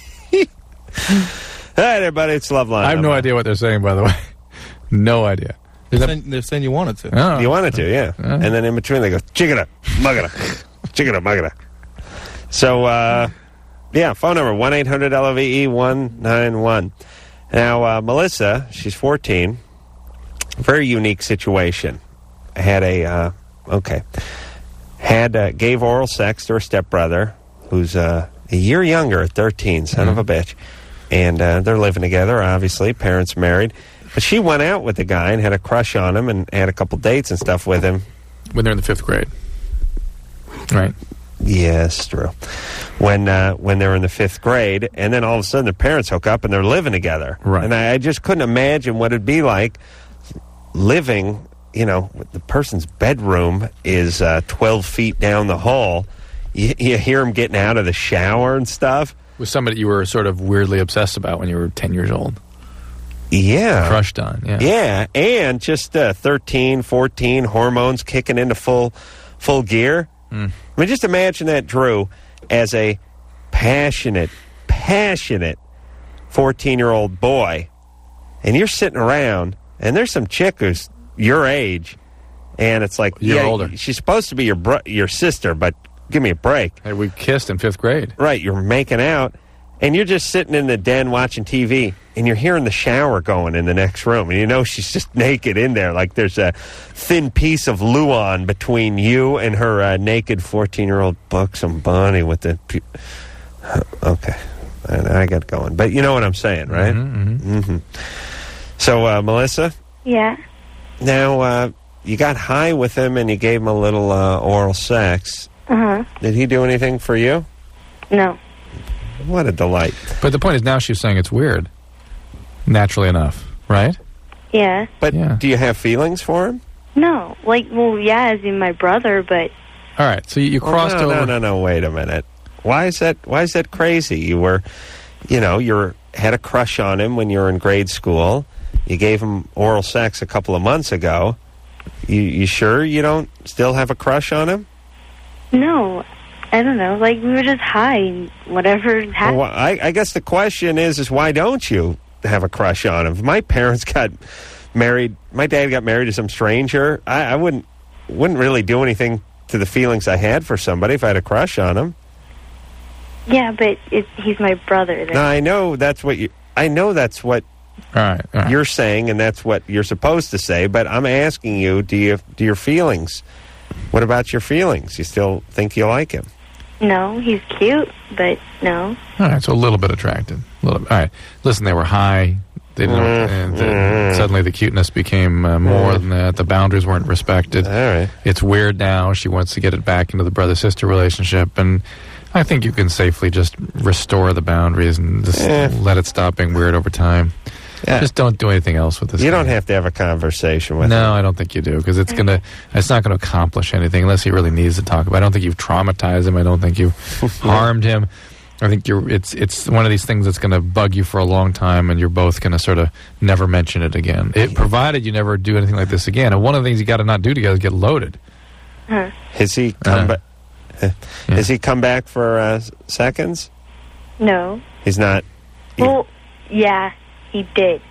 All right, everybody, it's Loveline.
I have no idea what they're saying, by the way. No idea.
They're saying, they're saying you wanted to.
Oh.
You wanted to, yeah.
Uh-huh.
And then in between, they go, chick it up, mug it up, chick it up, mug it up. So, uh, yeah, phone number one eight hundred L O V E one nine one. Now, uh, Melissa, she's fourteen. Very unique situation. Had a, uh, okay. Had, uh, gave oral sex to her stepbrother, who's uh, a year younger at thirteen, son
Mm-hmm.
of a bitch. And uh, they're living together, obviously, parents married. But she went out with the guy and had a crush on him and had a couple dates and stuff with him.
When they're in the fifth grade. Right.
Yes, true. When uh, when they were in the fifth grade, and then all of a sudden their parents hook up and they're living together.
Right.
And I, I just couldn't imagine what it'd be like living, you know, the person's bedroom is uh, twelve feet down the hall. You, you hear them getting out of the shower and stuff.
With somebody you were sort of weirdly obsessed about when you were ten years old.
Yeah.
Crushed on, yeah.
Yeah, and just uh, thirteen, fourteen, hormones kicking into full full gear.
Mm.
I mean, just imagine that, Drew, as a passionate, passionate fourteen-year-old boy, and you're sitting around, and there's some chick who's your age, and it's like,
You're
yeah,
older.
she's supposed to be your bro- your sister, but give me a break.
Hey, we kissed in fifth grade.
Right, you're making out, and you're just sitting in the den watching T V, and you're hearing the shower going in the next room, and you know she's just naked in there, like there's a thin piece of Luan between you and her uh, naked fourteen-year-old buxom body with the... Pu- okay, I, I got going. But you know what I'm saying, right?
Mm-hmm,
mm-hmm. So, uh, Melissa?
Yeah.
Now, uh, you got high with him, and you gave him a little uh, oral sex.
Uh-huh.
Did he do anything for you?
No.
What a delight.
But the point is now she's saying it's weird. Naturally enough, right?
Yeah.
But yeah. Do you have feelings for him?
No. Like, well, yeah, as in my brother, but...
All right, so you, you crossed
oh, no,
over...
No, no, no, wait a minute. Why is that, why is that crazy? You were, you know, you had a crush on him when you were in grade school. You gave him oral sex a couple of months ago. You, you sure you don't still have a crush on him?
No. I don't know. Like, we were just high and whatever happened.
Well, I, I guess the question is, is why don't you have a crush on him? If my parents got married, my dad got married to some stranger, I, I wouldn't wouldn't really do anything to the feelings I had for somebody if I had a crush on him.
Yeah, but it, he's my brother.
No, I know that's what you... I know that's what
all right, all right.
you're saying, and that's what you're supposed to say, but I'm asking you, do you do your feelings... What about your feelings? You still think you like him?
No, he's cute, but no.
All right, so a little bit attracted. A little, all right, listen, they were high. They didn't.
Mm,
and the,
mm.
Suddenly, the cuteness became uh, more
Mm.
than that. The boundaries weren't respected.
All right,
it's weird now. She wants to get it back into the brother-sister relationship, and I think you can safely just restore the boundaries and just
Eh.
let it stop being weird over time.
Yeah.
Just don't do anything else with this.
You
guy.
don't have to have a conversation with him.
No, I don't think you do, because it's gonna. It's not going to accomplish anything unless he really needs to talk about it. I don't think you've traumatized him. I don't think you've harmed him. I think you're. It's it's one of these things that's going to bug you for a long time, and you're both going to sort of never mention it again. It provided you never do anything like this again. And one of the things you got to not do together is get loaded.
Huh.
Has he come
Uh,
back? Has he come back for uh, seconds?
No.
He's not.
Well, yeah, he did.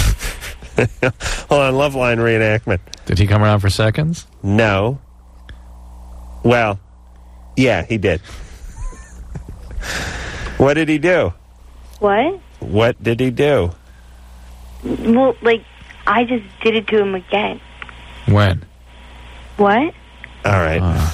Hold on, Loveline reenactment.
Did he come around for seconds?
No. Well, yeah, he did. What did he do?
What?
What did he do?
Well, like, I just did it to him again.
When?
What?
All right.
Uh.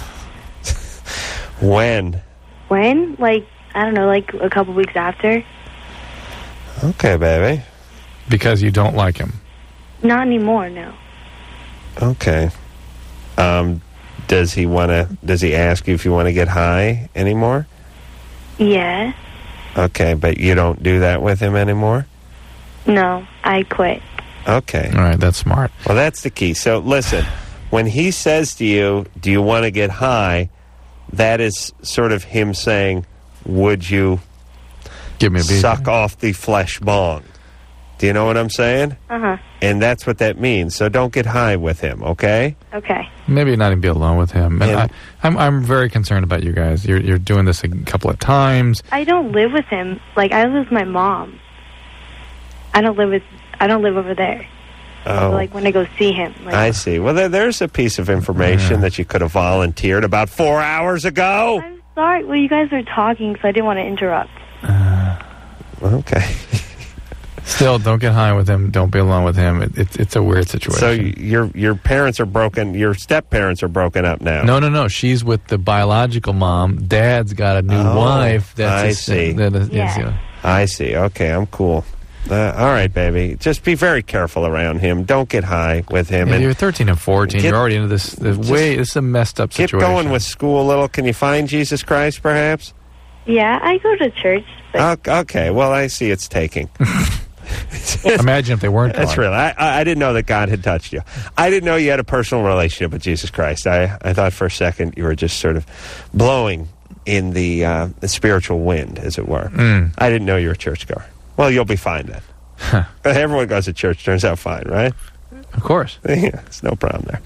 When?
When? Like, I don't know, like a couple weeks after.
Okay, baby.
Because you don't like him.
Not anymore, no.
Okay. Um, does he want to? Does he ask you if you want to get high anymore?
Yeah.
Okay, but you don't do that with him anymore?
No, I quit.
Okay.
All right, that's smart.
Well, that's the key. So, listen, when he says to you, do you want to get high, that is sort of him saying, would you
give me a beat.
Suck off the flesh bong? Do you know what I'm saying?
Uh-huh.
And that's what that means. So don't get high with him, okay?
Okay.
Maybe not even be alone with him. And
Yeah.
I, I'm I'm very concerned about you guys. You're you're doing this a couple of times.
I don't live with him. Like, I live with my mom. I don't live with, I don't live over there.
Oh.
Like, when I go see him. Like,
I see. Well, there, there's a piece of information
Yeah.
that you could have volunteered about four hours ago.
I'm sorry. Well, you guys are talking, so I didn't want to interrupt.
Okay.
Still, don't get high with him. Don't be alone with him. It, it, it's a weird situation.
So y- your your parents are broken. Your step parents are broken up now.
No, no, no. She's with the biological mom. Dad's got a new
Oh,
wife. That's
I
a,
see.
That is,
Yeah.
is, you know,
I see. Okay, I'm cool. Uh, all right, baby. Just be very careful around him. Don't get high with him.
yeah,
and
you're thirteen and fourteen.
Get-
you're already into this. this
Just
way. This is a messed up
Get
situation.
going with school a little. Can you find Jesus Christ, perhaps?
Yeah, I go to church. But
O- Okay. Well, I see it's taking.
Imagine if they weren't.
That's
going.
real. I, I I didn't know that God had touched you. I didn't know you had a personal relationship with Jesus Christ. I, I thought for a second you were just sort of blowing in the, uh, the spiritual wind, as it were.
Mm.
I didn't know you were a churchgoer. Well, you'll be fine then. Everyone goes to church, turns out fine, right?
Of course.
Yeah, it's no problem there.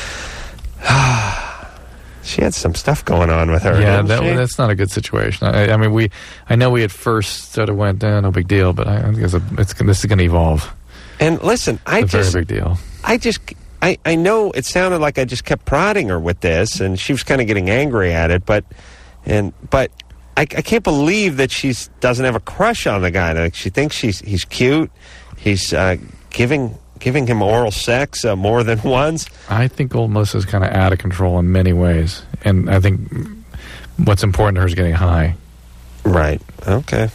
She had some stuff going on with her.
Yeah,
didn't
that,
she?
that's not a good situation. I, I mean, we. I know we at first sort of went, eh, no big deal, but I, I think it's, a, it's this is going to evolve.
And listen, I
It's a
just,
very big deal.
I just, I, I know it sounded like I just kept prodding her with this, and she was kind of getting angry at it, but, and but I, I can't believe that she doesn't have a crush on the guy. Like, she thinks she's he's cute. He's uh, giving giving him oral sex uh, more than once.
I think old Melissa's kind of out of control in many ways, and I think what's important to her is getting high.
Right. Okay.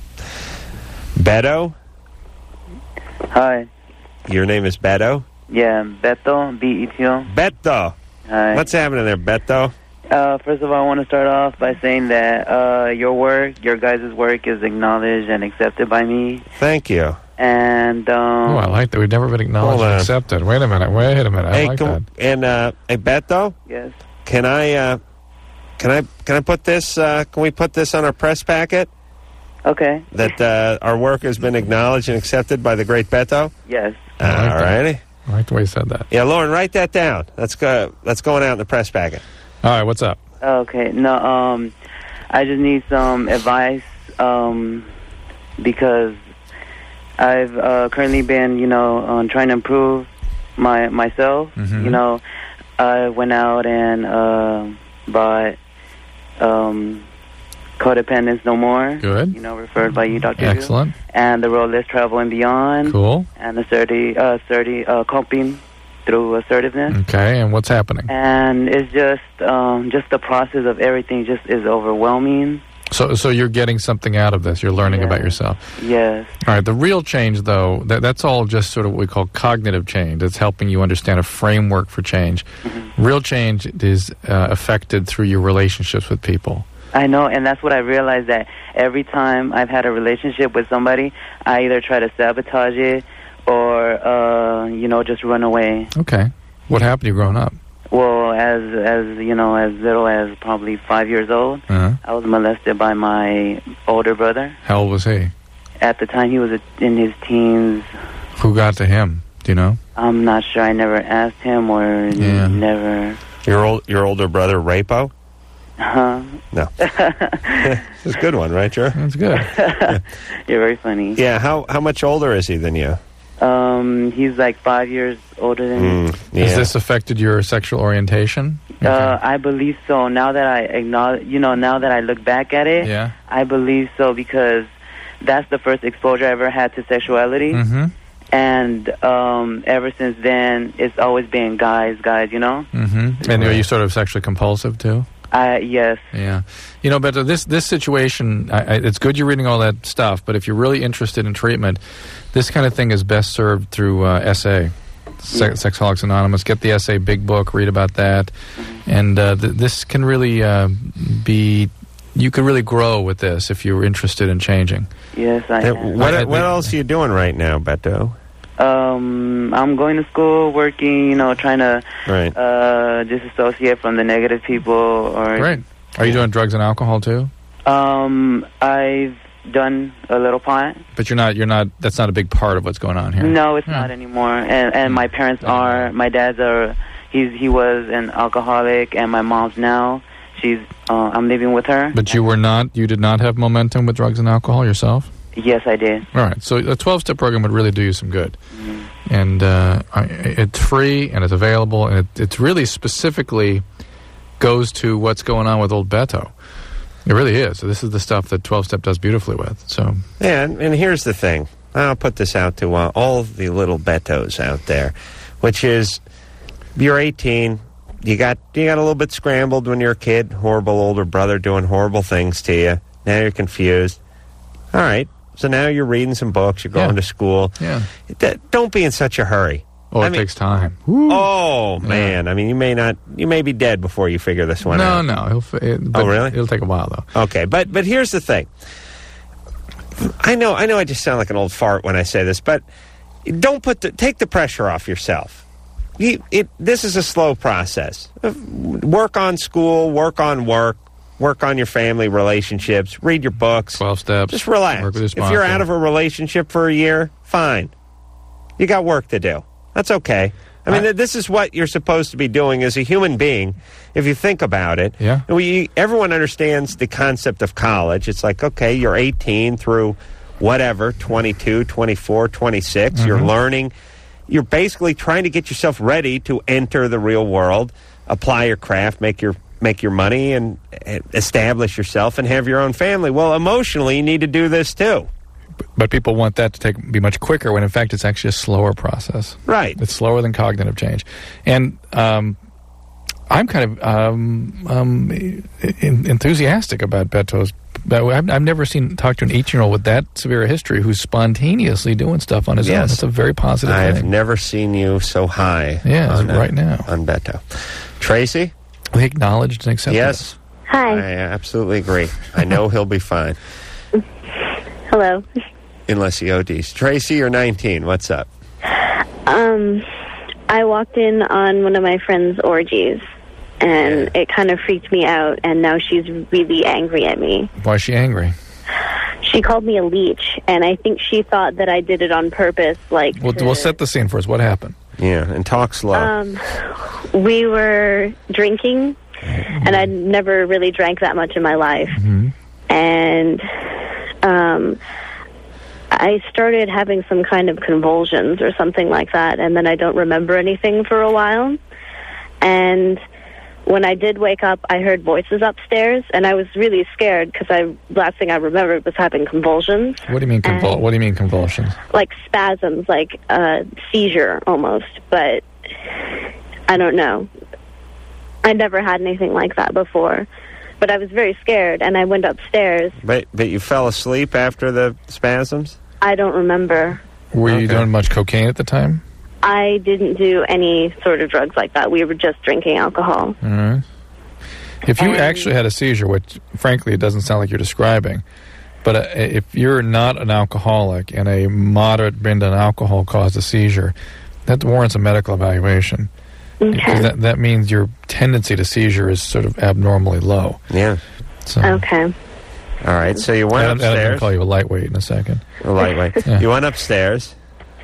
Beto?
Hi.
Your name is Beto?
Yeah, Beto, B E T O.
Beto.
Hi.
What's happening there, Beto?
Uh, first of all, I want to start off by saying that uh, your work, your guys' work, is acknowledged and accepted by me.
Thank you.
And um,
Oh, I like that. We've never been acknowledged
Hold
and
on.
accepted. Wait a minute. Wait a minute. I
Hey,
like
can-
that.
and uh, hey, Beto?
Yes.
Can I uh, can I can I put this? Uh, can we put this on our press packet?
Okay.
That uh, our work has been acknowledged and accepted by the great Beto.
Yes.
Uh, all righty.
I like the way you said that.
Yeah, Lauren, write that down. That's go. That's going out in the press packet.
All right. What's up?
Okay. No, um, I just need some advice um, because I've uh, currently been, you know, um, trying to improve my myself.
Mhm.
You know, I went out and uh, bought um, Codependence No More.
Good.
You know, referred by you, Doctor Drew.
Excellent.
And the Road Less Travel and Beyond.
Cool.
And the thirty, uh, thirty, uh, coping through assertiveness.
Okay. And what's happening?
And it's just, um, just the process of everything just is overwhelming.
So, so you're getting something out of this. You're learning about yourself.
Yes.
All right. The real change, though, that, that's all just sort of what we call cognitive change. It's helping you understand a framework for change.
Mm-hmm.
Real change is uh, affected through your relationships with people.
I know, and that's what I realized, that every time I've had a relationship with somebody, I either try to sabotage it or, uh, you know, just run away.
Okay. What happened to you growing up?
Well, as, as you know, as little as probably five years old,
Uh-huh.
I was molested by my older brother.
How old was he?
At the time, he was in his teens.
Who got to him? Do you know?
I'm not sure. I never asked him or
Yeah.
never...
Your old your older brother, Rapo?
Huh?
No. It's a good one, right, Joe?
That's good.
You're very funny.
Yeah. How how much older is he than you?
Um, he's like five years older than me.
Has this affected your sexual orientation?
Uh, I believe so. Now that I acknowledge, you know, now that I look back at it,
Yeah.
I believe so because that's the first exposure I ever had to sexuality.
Mm-hmm.
And um, ever since then, it's always been guys, guys, you know?
Mm-hmm. And are you sort of sexually compulsive, too?
I, yes.
Yeah. You know, but this this situation, I, I, it's good you're reading all that stuff, but if you're really interested in treatment, this kind of thing is best served through uh, S A, Se- Sexaholics Anonymous. Get the S A big book, read about that. And uh, th- this can really uh, be, you could really grow with this if you're interested in changing.
Yes, I
Hey,
am.
what
I- I
what
think-
else are you doing right now, Beto?
Um, I'm going to school, working, you know, trying to
Right.
uh, disassociate from the negative people. Or
Great. Are you doing drugs and alcohol, too?
Um, I've done a little pot.
But you're not, you're not, that's not a big part of what's going on here.
No, it's not anymore. And and my parents are. My dad's are. He's he was an alcoholic, and my mom's now. She's. Uh, I'm living with her.
But you were not, you did not have momentum with drugs and alcohol yourself?
Yes, I did.
All right. So a twelve-step program would really do you some good.
Mm-hmm.
And uh, I, it's free, and it's available, and it it's really specifically goes to what's going on with old Beto. It really is. So this is the stuff that twelve-step does beautifully with. So
Yeah, and, and here's the thing. I'll put this out to uh, all the little Betos out there, which is, you're eighteen, you got you got a little bit scrambled when you're a kid, horrible older brother doing horrible things to you. Now you're confused. All right, so now you're reading some books, you're going
Yeah.
to school.
Yeah.
D- Don't be in such a hurry.
Oh,
I
it
mean-
takes time.
Oh, man. I mean, you may not, you may be dead before you figure this one
No,
out.
no. He'll, f- it, but
Oh, really?
It'll take a while, though.
Okay, but but here's the thing. I know I know I just sound like an old fart when I say this, but don't put the, take the pressure off yourself. You, it this is a slow process. Work on school, work on work, work on your family relationships, read your books.
twelve steps.
Just relax.
Work with your
If you're
sponsor.
out of a relationship for a year, fine. You got work to do. That's okay. I mean, th- this is what you're supposed to be doing as a human being, if you think about it.
Yeah.
We, everyone understands the concept of college. It's like, okay, you're eighteen through whatever, twenty-two, twenty-four, twenty-six.
Mm-hmm.
You're learning. You're basically trying to get yourself ready to enter the real world, apply your craft, make your make your money and uh, establish yourself and have your own family. Well, emotionally, you need to do this too.
But people want that to take be much quicker when, in fact, it's actually a slower process.
Right.
It's slower than cognitive change. And um, I'm kind of um, um, en- enthusiastic about Beto's. I've, I've never seen talked to an eighteen-year-old with that severe a history who's spontaneously doing stuff on his
Yes.
own. That's a very positive
I've
thing.
never seen you so high.
Yeah,
on, uh,
right now.
on Beto. Tracy?
We acknowledged and accepted.
Yes.
Hi.
I absolutely agree. I know he'll be fine.
Hello.
Unless he O Ds. Tracy, you're nineteen. What's up?
Um, I walked in on one of my friend's orgies, and it kind of freaked me out, and now she's really angry at me.
Why is she angry?
She called me a leech, and I think she thought that I did it on purpose, like...
We'll,
to-
we'll set the scene for us. What happened?
Yeah, and talk slow.
Um, we were drinking, and I'd never really drank that much in my life.
Mm-hmm.
And um, I started having some kind of convulsions or something like that, and then I don't remember anything for a while. And when I did wake up, I heard voices upstairs, and I was really scared because I last thing I remembered was having convulsions.
What do you mean convul- What do you mean convulsions?
Like spasms, like a seizure almost, but I don't know. I never had anything like that before, but I was very scared, and I went upstairs.
But but you fell asleep after the spasms?
I don't remember.
Were you
Okay.
doing much cocaine at the time?
I didn't do any sort of drugs like that. We were just drinking alcohol.
All right. If you actually had a seizure, which frankly it doesn't sound like you're describing, but uh, if you're not an alcoholic and a moderate bend on alcohol caused a seizure, that warrants a medical evaluation. Because that, that means your tendency to seizure is sort of abnormally low.
Yeah.
So,
Okay.
All right, so you went
Adam, Adam's going
upstairs.
to call you a lightweight in a second.
A lightweight.
Yeah.
You went upstairs.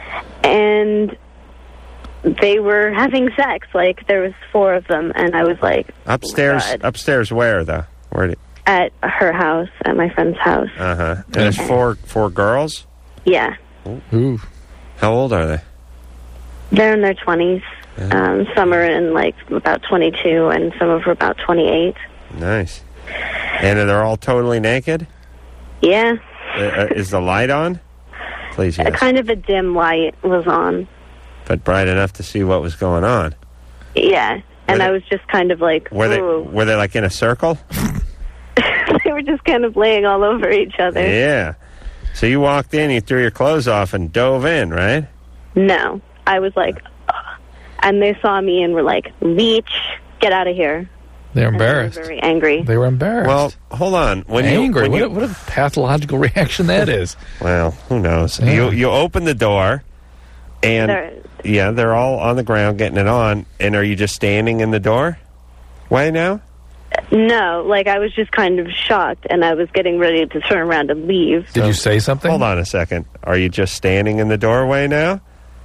And they were having sex. Like, there was four of them, and I was like,
Upstairs,
God.
upstairs where, though? Where did...
at her house, at my friend's house.
Uh-huh. And there's four, four girls?
Yeah.
Ooh.
How old are they?
They're in their twenties. Um, some are in, like, about twenty-two, and some of them are about twenty-eight.
Nice. And they're all totally naked?
Yeah.
Uh, uh, is the light on? Please,
A
yes.
kind of a dim light was on.
But bright enough to see what was going on.
Yeah. And I was just kind of like,
Were they,
ooh.
were they like in a circle?
They were just kind of laying all over each other.
Yeah. So you walked in, you threw your clothes off and dove in, right?
No. I was like, ugh. And they saw me and were like, leech, get out of here.
They're
And they were
embarrassed.
very angry.
They were embarrassed.
Well, hold on. When
Angry.
You, when
what,
you,
a, what a pathological reaction that is.
Well, who knows?
Yeah.
You you open the door, and
They're-
yeah, they're all on the ground getting it on. And are you just standing in the door? Way now?
No, like I was just kind of shocked, and I was getting ready to turn around and leave.
Did you say something?
Hold on a second. Are you just standing in the doorway now?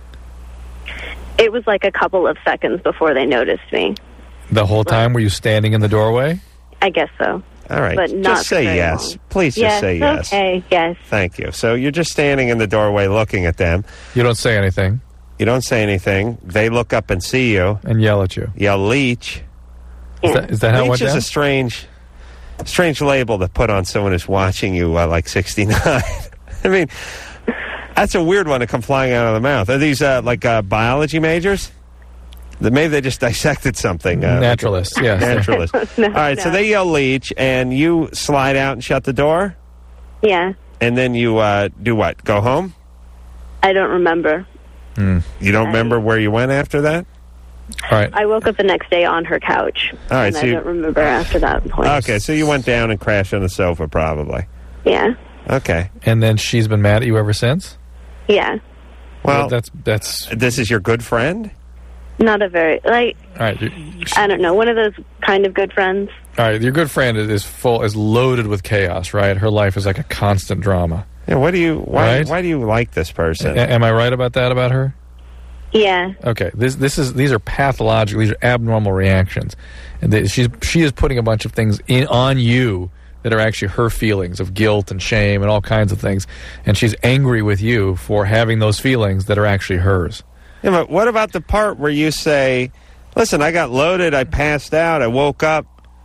It was like a couple of seconds before they noticed me.
The whole time were you standing in the doorway?
I guess so.
All right.
But not
just
for
say
very
yes.
long.
Please just
yes,
say yes.
Okay, yes.
Thank you. So you're just standing in the doorway looking at them.
You don't say anything.
You don't say anything. They look up and see you.
And yell at you.
Yell leech.
Is that, is that how it
Leech
went
is
down?
a strange, strange label to put on someone who's watching you uh, like sixty-nine. I mean, that's a weird one to come flying out of the mouth. Are these uh, like uh, biology majors? That maybe they just dissected something. Uh,
Naturalists, yes.
Naturalists.
No,
All right, so
no.
they yell leech, and you slide out and shut the door,
Yeah,
and then you uh, do what? Go home?
I don't remember.
You don't remember where you went after that?
All right.
I woke up the next day on her couch.
All right,
and
so
I
you-
don't remember after that point.
Okay, so you went down and crashed on the sofa, probably.
Yeah,
Okay.
And then she's been mad at you ever since?
yeah.
Well,
that's that's.
this is your good friend?
Not a very, like,
All right. you-
I don't know, one of those kind of good friends.
All right. Your good friend is full, is loaded with chaos, right? Her life is like a constant drama.
Yeah, what do you why
Right?
why do you like this person?
A- am I right about that about her?
Yeah.
Okay, this this is these are pathological. These are abnormal reactions, and they, she's she is putting a bunch of things in on you that are actually her feelings of guilt and shame and all kinds of things, and she's angry with you for having those feelings that are actually hers.
Yeah, but what about the part where you say, "Listen, I got loaded, I passed out, I woke up,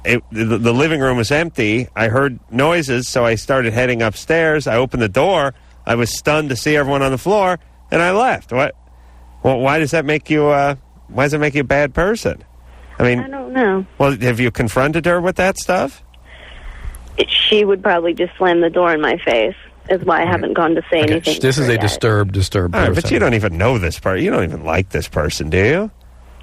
it, the, the living room was empty. I heard noises, so I started heading upstairs. I opened the door. I was stunned to see everyone on the floor, and I left. What? Well, why does that make you? Uh, why does it make you a bad person? I mean,
I don't know.
Well, have you confronted her with that stuff?
It, she would probably just slam the door in my face. Is why I haven't gone to say
Okay,
anything.
This
to
is
her
a
yet.
disturbed, disturbed
All right,
person.
but you don't even know this person. You don't even like this person, do you?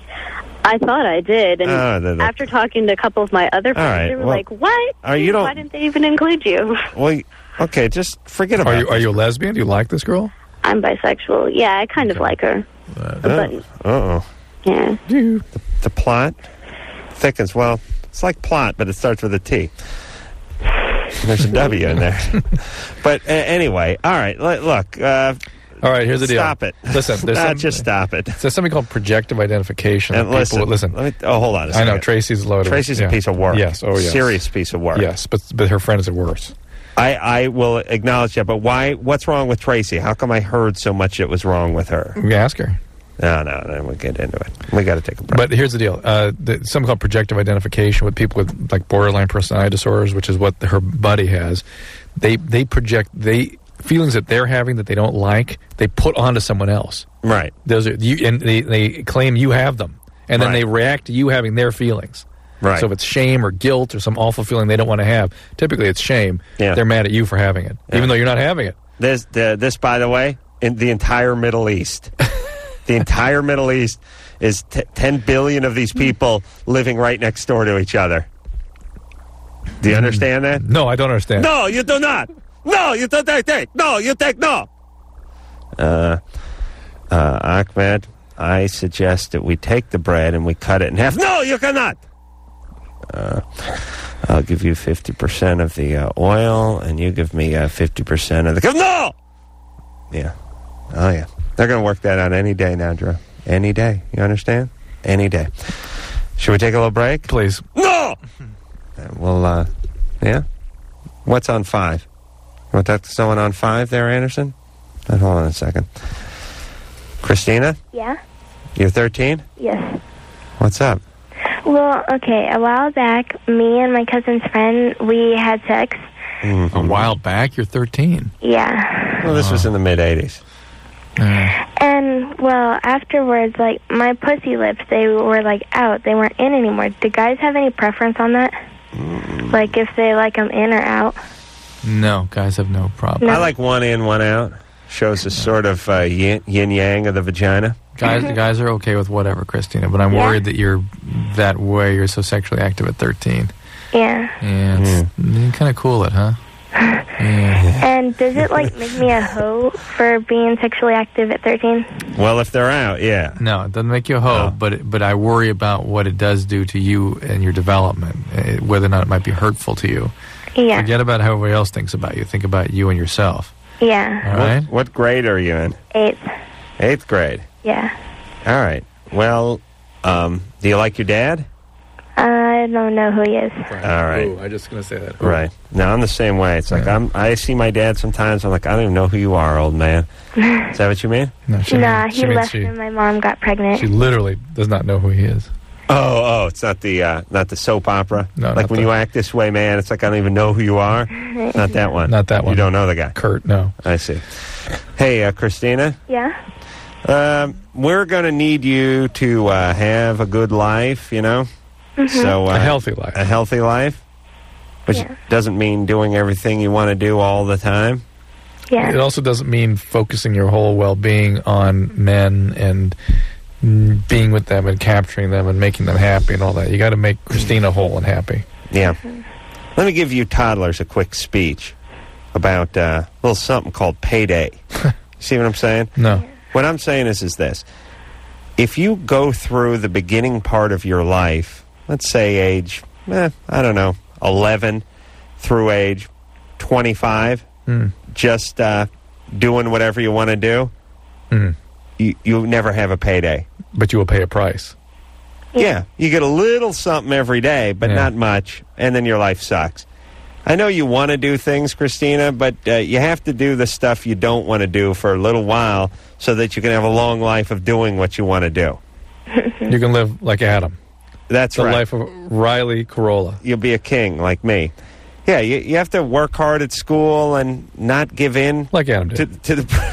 I thought I did, and
Oh, the- the-
after talking to a couple of my other friends,
right,
they were
well,
like, "What?
uh, you don't-
Why didn't they even include you?"
Well, okay, just forget about
Are
it.
you, are you a lesbian? Do you like this girl?
I'm bisexual. Yeah, I kind of like her. But
Uh-oh.
yeah.
The, the plot thickens. Well, it's like plot, but it starts with a T. There's a W in there. But uh, anyway, all right, l- look. Uh,
All right, here's the deal.
Stop it.
Listen, there's
Nah,
some-
just stop it.
There's something called projective identification.
And
that
listen,
people, listen.
let me, oh, hold on a
I
second.
know, Tracy's loaded.
Tracy's
yeah.
a piece of work.
Yes, oh yes.
Serious piece of work.
Yes, but but her friend is worse.
I, I will acknowledge that, but why? What's wrong with Tracy? How come I heard so much that was wrong with her?
We ask her.
No, no, no, we'll get into it. We got to take a break.
But here's the deal. Uh, the, something called projective identification with people with like borderline personality disorders, which is what her buddy has. They they project they feelings that they're having that they don't like. They put onto someone else.
Right.
Those are you, and they, they claim you have them, and then
Right.
they react to you having their feelings.
Right.
So if it's shame or guilt or some awful feeling they don't want to have, typically it's shame.
Yeah.
They're mad at you for having it,
Yeah.
even though you're not having it.
This, the, this, by the way, in the entire Middle East. The entire Middle East is t- ten billion of these people living right next door to each other. Do you understand that?
No, I don't understand.
No, you do not. No, you don't take, take. No, you take no. Uh, uh, Ahmed, I suggest that we take the bread and we cut it in half. No, you cannot. Uh, I'll give you fifty percent of the uh, oil, and you give me uh, fifty percent of the... No! Yeah. Oh, yeah. They're going to work that out any day now, Drew. Any day. You understand? Any day. Should we take a little break?
Please.
No! Uh, well, uh, yeah? What's on five? You want that someone on five there, Anderson? Uh, hold on a second. Christina?
Yeah?
You're thirteen?
Yes.
What's up?
Well, okay, a while back, me and my cousin's friend, we had sex.
Mm-hmm.
A while back, you're thirteen.
Yeah.
Well, this was in the mid-eighties.
And, well, afterwards, like, my pussy lips, they were, like, out. They weren't in anymore. Do guys have any preference on that?
Mm.
Like, if they like them in or out?
No, guys have no problem.
I like one in, one out. Shows a sort of uh, yin, yin-yang of the vagina.
Guys, guys are okay with whatever, Christina. But I'm
Yeah.
worried that you're that way. You're so sexually active at thirteen.
Yeah.
Yeah, it's you kind of cool it, huh? Yeah.
And does it, like, make me a hoe for being sexually active at thirteen?
Well, if they're out, yeah.
No, it doesn't make you a hoe,
Oh.
but it, but I worry about what it does do to you and your development, eh, whether or not it might be hurtful to you.
Yeah.
Forget about how everybody else thinks about you. Think about you and yourself.
Yeah.
All right?
What, what grade are you in?
Eighth.
Eighth grade.
Yeah.
All right. Well, um, do you like your dad?
I don't know who he is.
All right.
Ooh, I'm just going to say that.
Right. Now, I'm the same way. It's like I'm. I see my dad sometimes. I'm like, I don't even know who you are, old man. Is that what you mean?
No, she
nah,
means,
he
she means
left
she,
when my mom got pregnant.
she literally does not know who he is.
Oh, oh, it's not the uh, not the soap opera.
No,
like
not
when
the-
you act this way, man. It's like I don't even know who you are. Not that one.
Not that one.
You don't know the guy.
Kurt, no.
I see. Hey, uh, Christina.
Yeah?
Um, we're going to need you to uh, have a good life, you know?
Mhm.
So uh,
A healthy life.
A healthy life? Which
Yeah.
doesn't mean doing everything you want to do all the time.
Yeah.
It also doesn't mean focusing your whole well-being on men and mm, being with them and capturing them and making them happy and all that. You got to make Christina whole and happy.
Yeah. Let me give you toddlers a quick speech about uh, a little something called payday. See what I'm saying?
No.
What I'm saying is, is this. If you go through the beginning part of your life, let's say age, eh, I don't know, eleven through age twenty-five,
Mm.
just uh, doing whatever you want to do,
Mm.
you, you never have a payday.
But you will pay a price.
Yeah, you get a little something every day, but
Yeah.
not much, and then your life sucks. I know you want to do things, Christina, but uh, you have to do the stuff you don't want to do for a little while so that you can have a long life of doing what you want to do.
You can live like Adam.
That's
the
right.
life of Riley Corolla.
You'll be a king like me. Yeah, you, you have to work hard at school and not give in.
Like Adam
to,
did.
to the.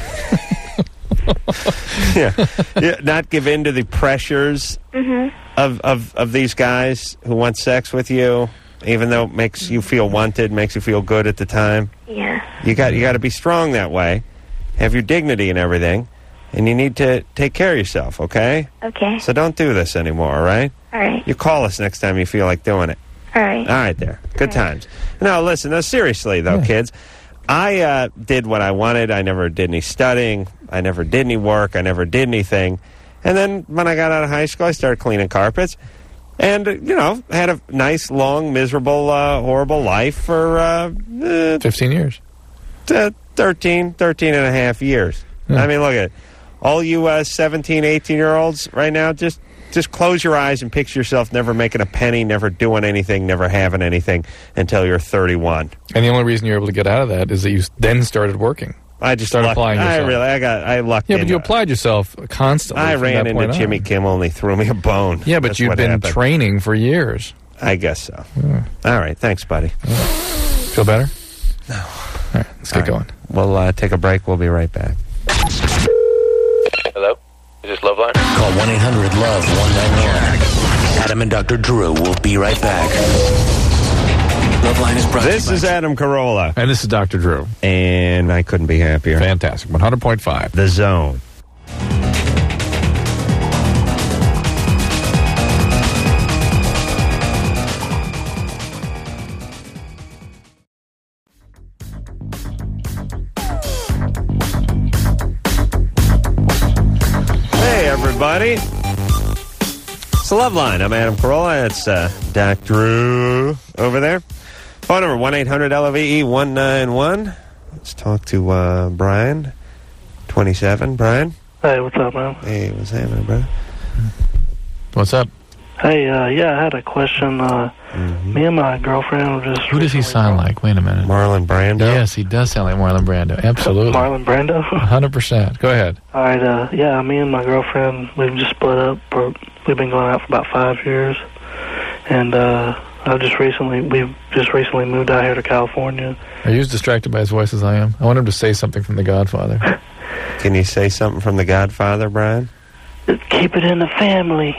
yeah. yeah, not give in to the pressures
Mhm.
of, of of these guys who want sex with you, even though it makes you feel wanted, makes you feel good at the time.
Yeah.
You got you got to be strong that way, have your dignity and everything, and you need to take care of yourself. Okay.
Okay.
So don't do this anymore. All right.
All right.
You call us next time you feel like doing it.
All right.
All right, there. Good times. No, listen, no, seriously, though, kids. I uh, did what I wanted. I never did any studying. I never did any work. I never did anything. And then when I got out of high school, I started cleaning carpets. And, uh, you know, had a nice, long, miserable, uh, horrible life for... Uh, uh,
fifteen years.
Uh, thirteen, thirteen and a half years.
Yeah.
I mean, look at it. All you uh, seventeen, eighteen-year-olds right now, just... Just close your eyes and picture yourself never making a penny, never doing anything, never having anything until you're thirty-one.
And the only reason you're able to get out of that is that you then started working.
I just
started
lucked,
applying yourself.
I really, I got, I lucked
Yeah,
in.
but you applied yourself constantly.
I
from
ran
that
into
point
Jimmy
on.
Kimmel and he threw me a bone.
Yeah, but
That's
you've
what
been
happened.
training for years.
I guess so.
Yeah.
All right, thanks, buddy.
Feel better?
No.
All right, let's get
All
going.
right. We'll uh, take a break. We'll be right back.
Hello? Is this Loveline? Call one eight hundred love one nine one. Adam and Doctor Drew will be right back. Loveline is brought
This
to you
is Adam Carolla.
And this is Doctor Drew.
And I couldn't be happier.
Fantastic. one hundred point five.
The Zone. Hey, everybody. It's the Love Line. I'm Adam Carolla. It's uh, Doc Drew over there. Phone number one eight hundred L O V E one nine one. Let's talk to uh, Brian, twenty-seven. Brian?
Hey, what's up, man?
Hey, what's happening, brother?
What's up?
Hey, uh, yeah, I had a question. Uh,
Mm-hmm.
Me and my girlfriend were just...
Who does he sound like? Wait a minute.
Marlon Brando?
Yes, he does sound like Marlon Brando. Absolutely.
Marlon Brando?
one hundred percent. Go ahead.
All right, uh, yeah, me and my girlfriend, we've just split up. For, we've been going out for about five years. And uh, I just recently, we've just recently moved out here to California.
Are you as distracted by his voice as I am? I want him to say something from The Godfather.
Can you say something from The Godfather, Brian?
Keep it in the family.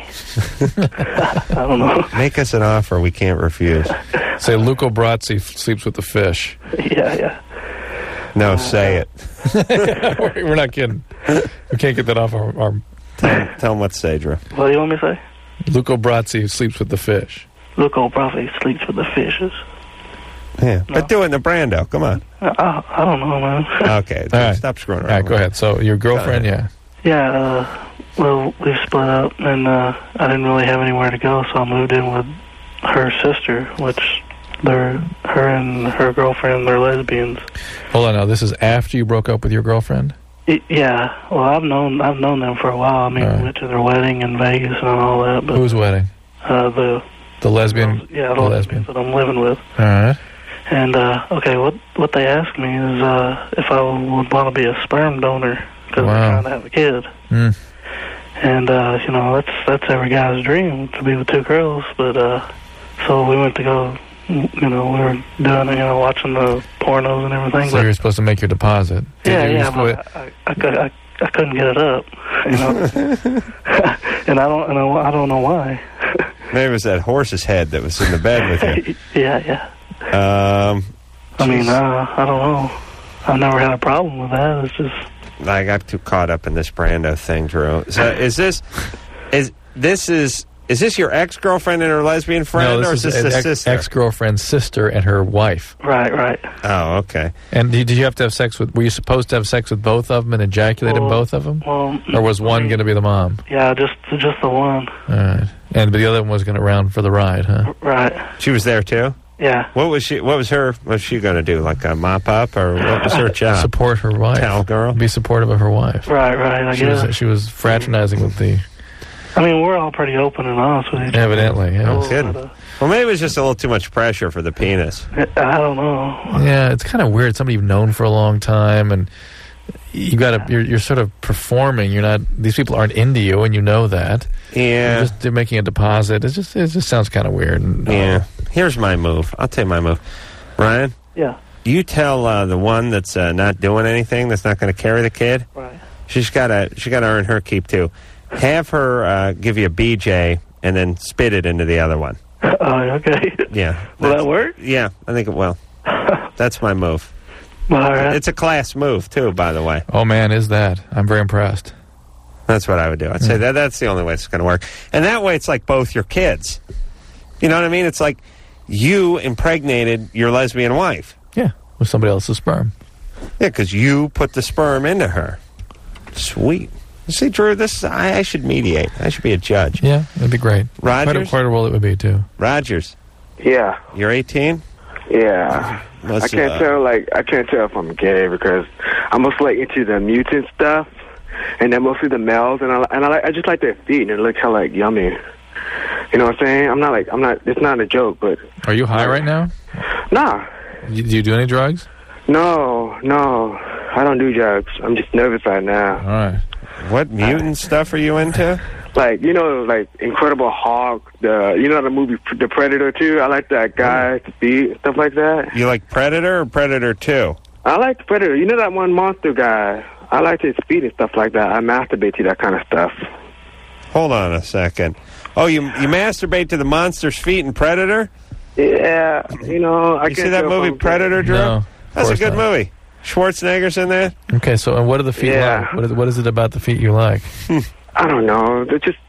I don't know.
Make us an offer we can't refuse.
Say Luca Brasi f- sleeps with the fish.
Yeah, yeah.
No, say it.
We're not kidding. We can't get that off our... our
tell, tell him what to say, Drew.
What do you want me to say?
Luca Brasi sleeps with the fish.
Luca Brasi sleeps with the fishes.
Yeah, no. But do it in the Brando. Come on.
I, I don't know, man.
Okay,
all right.
Stop screwing around.
All right, go ahead. So your girlfriend, yeah.
Yeah, uh... Well, we've split up, and uh, I didn't really have anywhere to go, so I moved in with her sister, which they're her and her girlfriend, they're lesbians.
Hold on, now this is after you broke up with your girlfriend?
It, yeah, well, I've known I've known them for a while. I mean,
right.
we went to their wedding in Vegas and all that. But,
whose wedding?
Uh, the
the lesbian.
Those, yeah, the,
the
lesbian that I'm living with.
All right.
And uh, okay, what what they asked me is uh, if I would want to be a sperm donor because
wow.
they're trying to have a kid.
Mm.
And, uh, you know, that's that's every guy's dream, to be with two girls. But, uh, so we went to go, you know, we were doing, you know, watching the pornos and everything.
So
but,
you're supposed to make your deposit. Did
yeah,
you
yeah, but I, I, I, could, I, I couldn't get it up, you know. and I don't, and I, I don't know why.
Maybe it was that horse's head that was in the bed with you.
yeah, yeah.
Um,
I mean, uh, I don't know. I've never had a problem with that. It's just...
I got too caught up in this Brando thing, Drew. So is this is this is is this your ex girlfriend and her lesbian friend,
no,
or
is
is this
an
a
ex,
sister?
Ex girlfriend's sister and her wife.
Right, right.
Oh, okay.
And did you have to have sex with? Were you supposed to have sex with both of them and ejaculate
well,
in both of them,
well,
or was one
I mean,
going to be the mom?
Yeah, just just the one.
All right, and but the other one was going to round for the ride, huh?
Right.
She was there too.
Yeah.
What was she? What was her? What was she going to do? Like a mop up, or what was her job?
Support her wife.
Towel girl.
Be supportive of her wife.
Right, right. I
she
guess
was, she was fraternizing with the.
I mean, we're all pretty open and honest with each other.
Evidently, yeah.
No kidding. Well, maybe it was just a little too much pressure for the penis.
I don't know.
Yeah, it's kind of weird. Somebody you've known for a long time, and you got to. You're, you're sort of performing. You're not. These people aren't into you, and you know that.
Yeah.
You're just they're making a deposit. It just it just sounds kind of weird. And,
yeah. Here's my move. I'll tell you my move. Ryan.
Yeah.
You tell uh, the one that's uh, not doing anything, that's not going to carry the kid.
Right.
She's got to. She got to earn her keep too. Have her uh, give you a B J and then spit it into the other one.
Oh, okay.
Yeah.
Will that work?
Yeah, I think it will. That's my move.
All right.
It's a class move too, by the way.
Oh man, is that? I'm very impressed.
That's what I would do. I'd say that that's the only way it's going to work. And that way it's like both your kids. You know what I mean? It's like you impregnated your lesbian wife.
Yeah, with somebody else's sperm.
Yeah, because you put the sperm into her. Sweet. You see, Drew, this I, I should mediate. I should be a judge.
Yeah, it'd be great.
Rogers?
Quite a, quite a role it would be, too.
Rogers.
Yeah.
You're eighteen?
Yeah.
What's,
I can't
uh,
tell, like, I can't tell if I'm gay because I'm mostly, like, into the mutant stuff, and then mostly the males, and I, and I, like, I just like their feet, and it looks kind of, like, yummy. You know what I'm saying? I'm not, like, I'm not, it's not a joke, but...
Are you high right now?
Nah.
You, do you do any drugs?
No, no. I don't do drugs. I'm just nervous right now.
All right.
What mutant stuff are you into?
Like, you know, like Incredible Hulk, the you know the movie The Predator too? I like that guy, the feet, stuff like that.
You like Predator or Predator two?
I like the Predator. You know that one monster guy? I like his feet and stuff like that. I masturbate to that kind of stuff.
Hold on a second. Oh, you you masturbate to the monster's feet in Predator?
Yeah, you know. I
You
can't
see that
tell if
movie
I'm-
Predator, Drew?
No, of
That's a
course
good
not.
movie. Schwarzenegger's in that?
Okay, so and what are the feet
Yeah.
like? What is, what is it about the feet you like?
I don't know. They're just,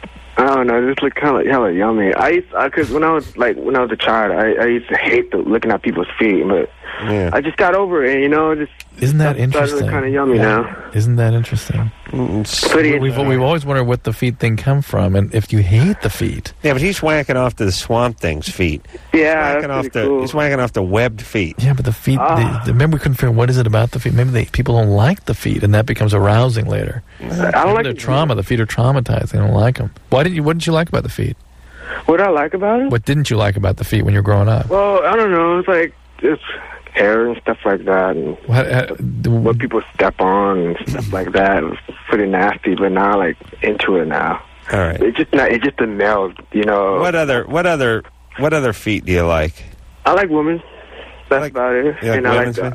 I don't know. They just look kind of hella yummy. I used, because when I was like when I was a child, I, I used to hate the, looking at people's feet, but
Yeah.
I just got over it. You know, just
Isn't that
started
interesting?
looking kind of yummy now.
Isn't that interesting?
Pretty
We've, we've always wondered what the feet thing come from, and if you hate the feet.
Yeah, but he's whacking off to the Swamp Thing's feet.
Yeah,
whacking
that's
off the,
pretty cool.
He's whacking off the webbed feet.
Yeah, but the feet.
Ah.
They, remember, we couldn't figure out what is it about the feet. Maybe they, people don't like the feet, and that becomes arousing later.
I don't
Maybe
like
they're
it.
trauma. The feet are traumatized. They don't like them. Why didn't you? What did you like about the feet?
What I like about it?
What didn't you like about the feet when you were growing up?
Well, I don't know. It's like it's hair and stuff like that, and
What, uh,
what people step on and stuff like that. It was pretty nasty, but now like into it now.
All right.
It's just not. It's just the males, you know.
What other what other what other feet do you like?
I like women. That's
Like-
about it.
you like
and I like
women's
that.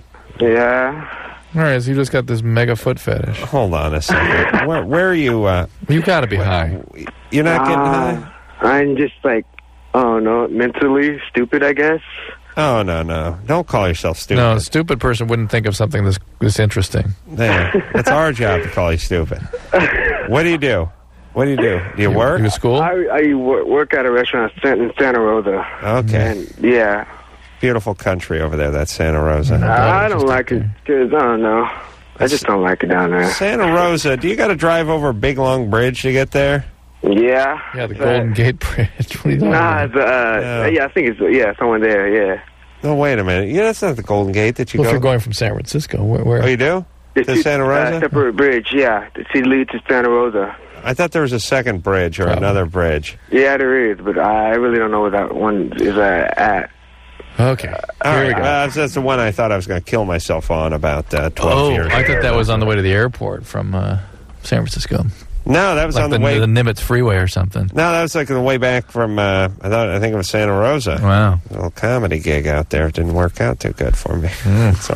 Yeah.
All right, so you just got this mega foot fetish.
Hold on a second. where, where are you? Uh,
You got to be high.
you're not getting
Uh,
high?
I'm just like, I don't know, mentally stupid, I guess.
Oh, no, no. Don't call yourself stupid.
No, a stupid person wouldn't think of something this this interesting.
There. It's our job to call you stupid. What do you do? What do you do? Do you work?
You to school?
I, I wo- work at a restaurant in Santa Rosa.
Okay.
And yeah,
Beautiful country over there, that's Santa Rosa.
I don't like it because I don't know. I just don't like it down there.
Santa Rosa, do you got to drive over a big long bridge to get there?
Yeah.
Yeah, the Golden Gate Bridge. What are you talking
Nah,
about?
it's, uh, yeah, I think it's yeah, someone there. Yeah.
No, wait a minute. Yeah, that's not the Golden Gate that you
Well, if
go.
you're going from San Francisco, where? where?
Oh, you do?
It's
To
two-
Santa
Uh,
Rosa?
separate bridge. Yeah, to lead to Santa Rosa.
I thought there was a second bridge or
Probably.
another bridge.
Yeah, there is, but I really don't know where that one is uh, at.
Okay.
All
Here
right.
we go.
Uh, that's the one I thought I was going to kill myself on about uh, twelve
Oh,
years
I thought
ago.
that was on the way to the airport from uh, San Francisco.
No, that was
like
on the,
the,
way.
the Nimitz Freeway or something.
No, that was like the way back from. Uh, I thought I think it was Santa Rosa.
Wow.
A little comedy gig out there. It didn't work out too good for me. That's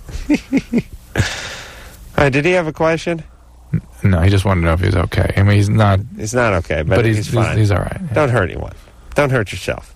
all. All right, did he have a question?
No, he just wanted to know if he was okay. I mean, he's not.
He's not okay, but,
But
he's,
he's-
fine.
he's- he's all right.
Don't hurt anyone. Don't hurt yourself.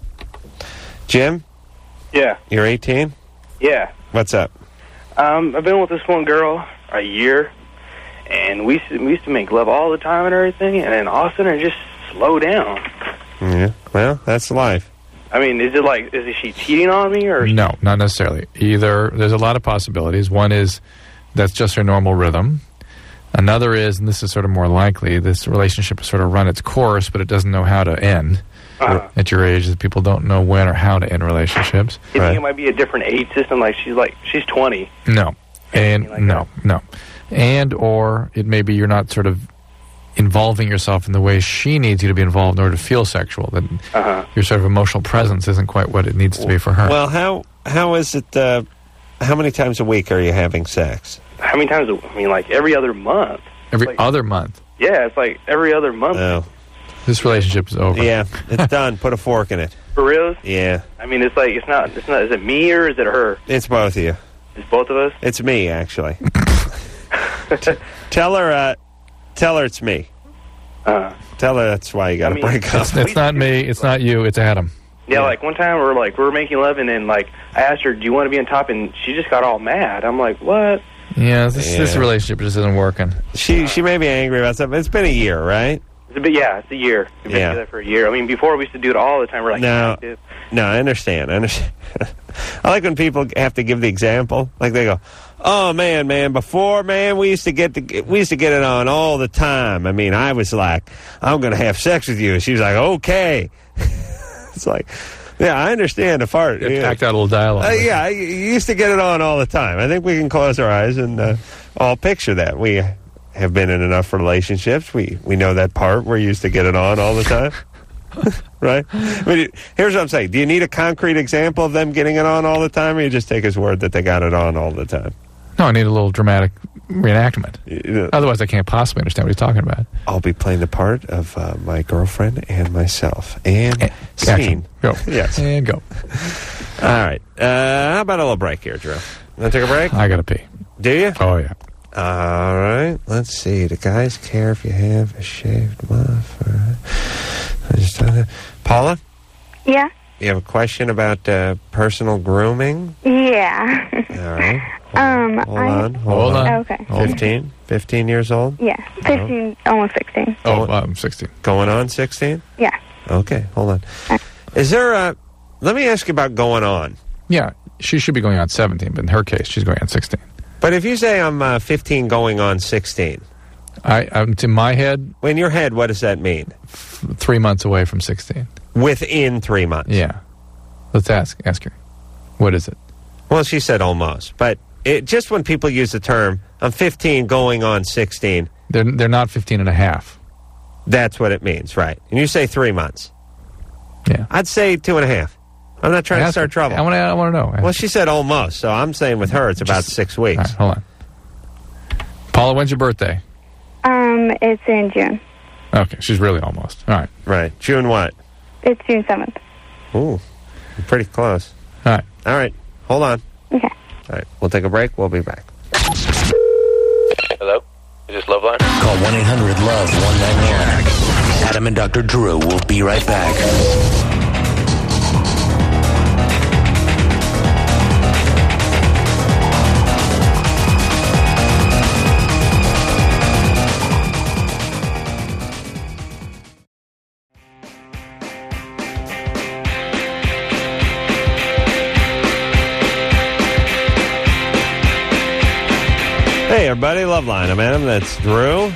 Jim,
Yeah,
you're eighteen.
yeah.
What's up?
Um, I've been with this one girl a year, and we used to, we used to make love all the time and everything, and then all of a sudden it just slowed down.
Yeah. Well, that's life.
I mean, is it like, is she cheating on me, or
No, not necessarily. Either there's a lot of possibilities. One is that's just her normal rhythm. Another is, and this is sort of more likely, this relationship has sort of run its course, but it doesn't know how to end.
Uh-huh.
At your age, that people don't know when or how to end relationships.
you think it might be a different age system? Like she's like she's twenty.
No, and no, no, and or it may be you're not sort of involving yourself in the way she needs you to be involved in order to feel sexual. That
Uh-huh.
your sort of emotional presence isn't quite what it needs to be for her.
Well, how how is it? Uh, How many times a week are you having sex?
How many times? I mean, like every other month.
Every
like,
other month.
Yeah, it's like every other month.
Oh.
This relationship is over.
Yeah, it's done. Put a fork in it.
For real?
Yeah.
I mean, it's like it's not. It's not. Is it me or is it her?
It's both of you.
It's both of us.
It's me, actually. T- tell her. Uh, tell her it's me.
Uh,
tell her that's why you got to
I mean,
break up.
It's, it's not me. It's not you. It's Adam.
yeah, like one time we were like we were making love and then like I asked her, "Do you want to be on top?" and she just got all mad. I'm like, "What?"
Yeah, this
Yeah.
this relationship just isn't working.
She she may be angry about something. It's been a year, right?
But yeah, it's a year. We've been
Yeah.
together for a year. I mean, before we used to do it all the time. We're like,
No.
active.
No, I understand. I understand. I like when people have to give the example. Like they go, "Oh man, man, before man, we used to get the we used to get it on all the time. I mean, I was like, I'm going to have sex with you." And she was like, "Okay." It's like, yeah, I understand the part.
Yeah,
Yeah.
act out a little dialogue.
Uh, yeah, I you used to get it on all the time. I think we can close our eyes and uh, all picture that. We have been in enough relationships. We we know that part where you used to get it on all the time. Right? I mean, here's what I'm saying. Do you need a concrete example of them getting it on all the time, or you just take his word that they got it on all the time?
No, I need a little dramatic reenactment.
You-
Otherwise, I can't possibly understand what he's talking about.
I'll be playing the part of uh, my girlfriend and myself. And
A-
scene.
action. Go.
Yes.
And go.
All right. Uh, how about a little break here, Drew? Want to take a break?
I got to pee.
Do you?
Oh, yeah.
All right. Let's see. Do guys care if you have a shaved muff? Or... I just don't know. Paula,
Yeah?
you have a question about uh, personal grooming?
Yeah.
All right.
um,
Hold
I,
on. Hold,
Hold
on.
on.
Okay.
fifteen? fifteen years old?
Yeah. fifteen, almost sixteen.
Oh, I'm sixteen.
Going on sixteen?
Yeah.
Okay. Hold on. Is there a... Let me ask you about going on.
Yeah, she should be going on seventeen, but in her case, she's going on sixteen.
But if you say I'm uh, fifteen going on sixteen...
I, I'm to my head,
in your head, what does that mean?
f- three months away from sixteen.
Within three months.
Yeah. Let's ask ask her. What is it?
Well, she said almost. But it, just when people use the term, I'm fifteen going on sixteen,
They're they're not fifteen and a half.
that's what it means, right? And you say three months.
Yeah.
I'd say two and a half. I'm not trying to
Ask
start
her.
trouble.
I want to I want to know.
Well, she said almost, so I'm saying with her it's about six
All
weeks.
right, hold on. Paula, when's your birthday?
Um, it's in June.
Okay, she's really almost. All right.
Right. June what?
It's June seventh.
Ooh, you're pretty close.
All right.
All right. Hold on.
Okay.
All right. We'll take a break. We'll be back.
Hello? Is this Loveline? Call one eight hundred love one nine one. Adam and Doctor Drew will be right back.
Hey, everybody. Loveline. I'm Adam. That's Drew.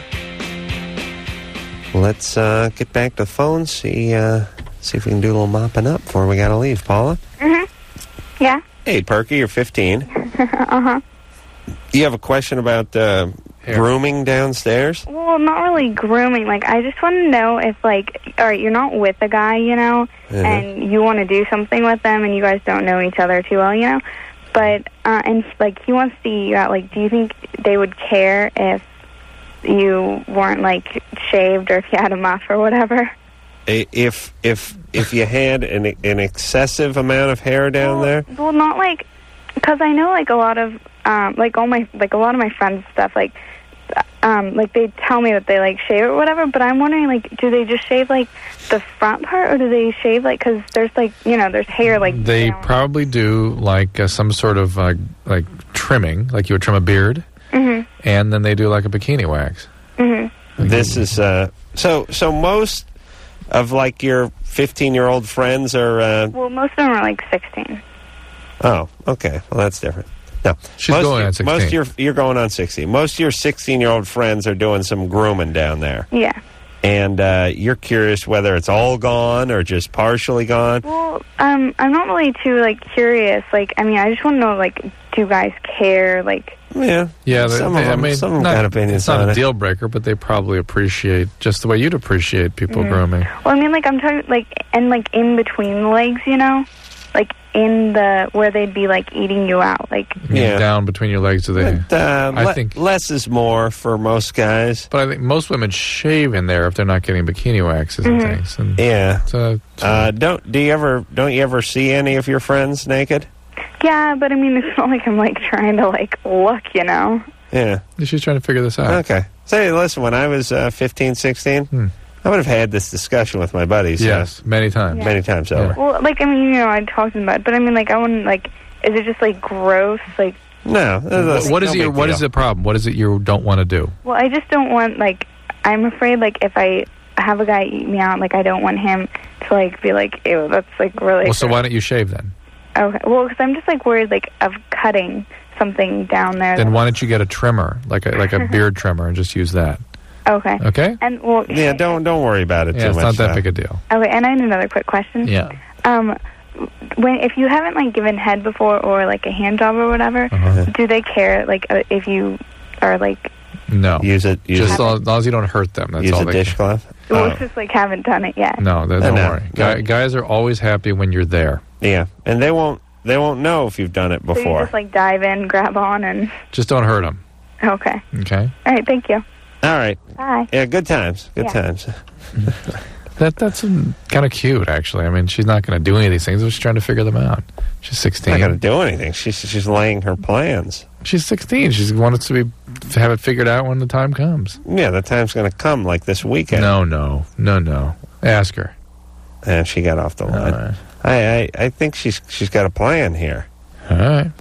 Let's uh, get back to the phone, see, uh, see if we can do a little mopping up before we got to leave. Paula?
Mm-hmm. Yeah?
Hey, Perky, you're fifteen.
uh-huh.
You have a question about uh, grooming downstairs?
Well, not really grooming. Like, I just want to know if, like, all right, you're not with a guy, you know,
Mhm.
and you want to do something with them, and you guys don't know each other too well, you know, but, uh, and, like, he wants to see you out. Like, do you think they would care if you weren't, like, shaved or if you had a muff or whatever?
I- If if if you had an an excessive amount of hair down there?
Well, not like, because I know, like, a lot of, um, like, all my, like, a lot of my friends and stuff, like, um, like, they tell me that they, like, shave or whatever, but I'm wondering, like, do they just shave, like, the front part, or do they shave, like, because there's, like, you know, there's hair, like,
They
you know.
probably do like uh, some sort of uh, like trimming, like you would trim a beard,
Mhm.
and then they do like a bikini wax.
Mhm.
This is, uh, so, so most of, like, your fifteen-year-old friends are, uh,
Well, most of them are, like, sixteen.
oh, okay. Well, that's different. No,
She's
most
going
of,
on sixteen.
Most of your, you're going on sixteen. Most of your sixteen-year-old friends are doing some grooming down there.
Yeah.
And uh, you're curious whether it's all gone or just partially gone.
Well, um, I'm not really too, like, curious. Like, I mean, I just want to know, like, do guys care? Like,
Yeah.
Yeah, they,
Some
they,
of them,
I mean,
some of them
not,
got opinions
it's not
on
a
it.
deal breaker, but they probably appreciate just the way you'd appreciate people
Mhm.
grooming.
well, I mean, like, I'm talking, like, and, like, in between the legs, you know? Like,
in the where they'd be like eating you out, like
Yeah.
Down between your legs. So they,
But, uh,
I
le-
think,
less is more for most guys.
but I think most women shave in there if they're not getting bikini waxes and
Mhm.
things. And
Yeah.
so,
Uh, don't do you ever don't you ever see any of your friends naked?
yeah. But I mean, it's not like I'm like trying to like look, you know.
Yeah.
she's trying to figure this out.
Okay. Say, listen, when I was uh, fifteen, sixteen,
Hmm.
I would have had this discussion with my buddies.
Yes,
uh,
many times.
Many times over.
Well, like I mean, you know, I talked about it, but I mean, like I wouldn't like. Is it just like gross? Like,
No.
What- what is
no
it? Your,
big
what
deal.
is the problem? What is it you don't want to do?
well, I just don't want like. I'm afraid like if I have a guy eat me out, like I don't want him to like be like, ew, that's like really.
Well, so why don't you shave then?
Okay. Well, because I'm just like worried like of cutting something down there.
Then why don't you get a trimmer, like a like a beard trimmer, and just use that?
Okay.
Okay.
And well,
Yeah, don't don't worry about it
Yeah,
too
it's
much.
not that
uh,
big a deal.
okay. And I had another quick question.
Yeah.
Um, when if you haven't like given head before or like a hand job or whatever,
Uh-huh.
do they care like uh, if you are like?
No.
Use it. Use
Just
it.
as long, as long as you don't hurt them. That's
Use
all
a
they
dishcloth.
Well,
Oh.
it's just like haven't done it yet.
No, they-
Uh,
don't
no.
worry. Guy, guys are always happy when you're there.
Yeah, and they won't they won't know if you've done it
So you
before.
just like dive in, grab on, and
Just don't hurt them.
okay.
Okay.
All right. Thank you.
All right.
Bye.
Yeah, good times. Good
Yeah.
times.
That that's kind of cute, actually. I mean, she's not going to do any of these things. She's trying to figure them out. She's sixteen.
Not going to do anything. She's she's laying her plans.
She's sixteen. She wants to be to have it figured out when the time comes.
Yeah, the time's going to come like this weekend.
No, no, no, no. Ask her.
And she got off the line.
right.
I, I I think she's she's got a plan here.
All right.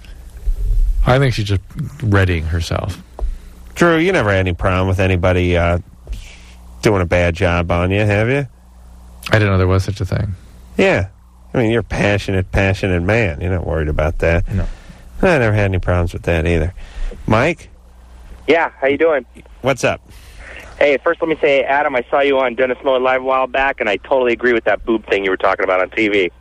I think she's just readying herself.
Drew, you never had any problem with anybody uh, doing a bad job on you, have you?
I didn't know there was such a thing.
Yeah. I mean, you're a passionate, passionate man. You're not worried about that.
No.
I never had any problems with that either. Mike,
Yeah, how you doing?
what's up?
Hey, first let me say, Adam, I saw you on Dennis Miller Live a while back, and I totally agree with that boob thing you were talking about on T V.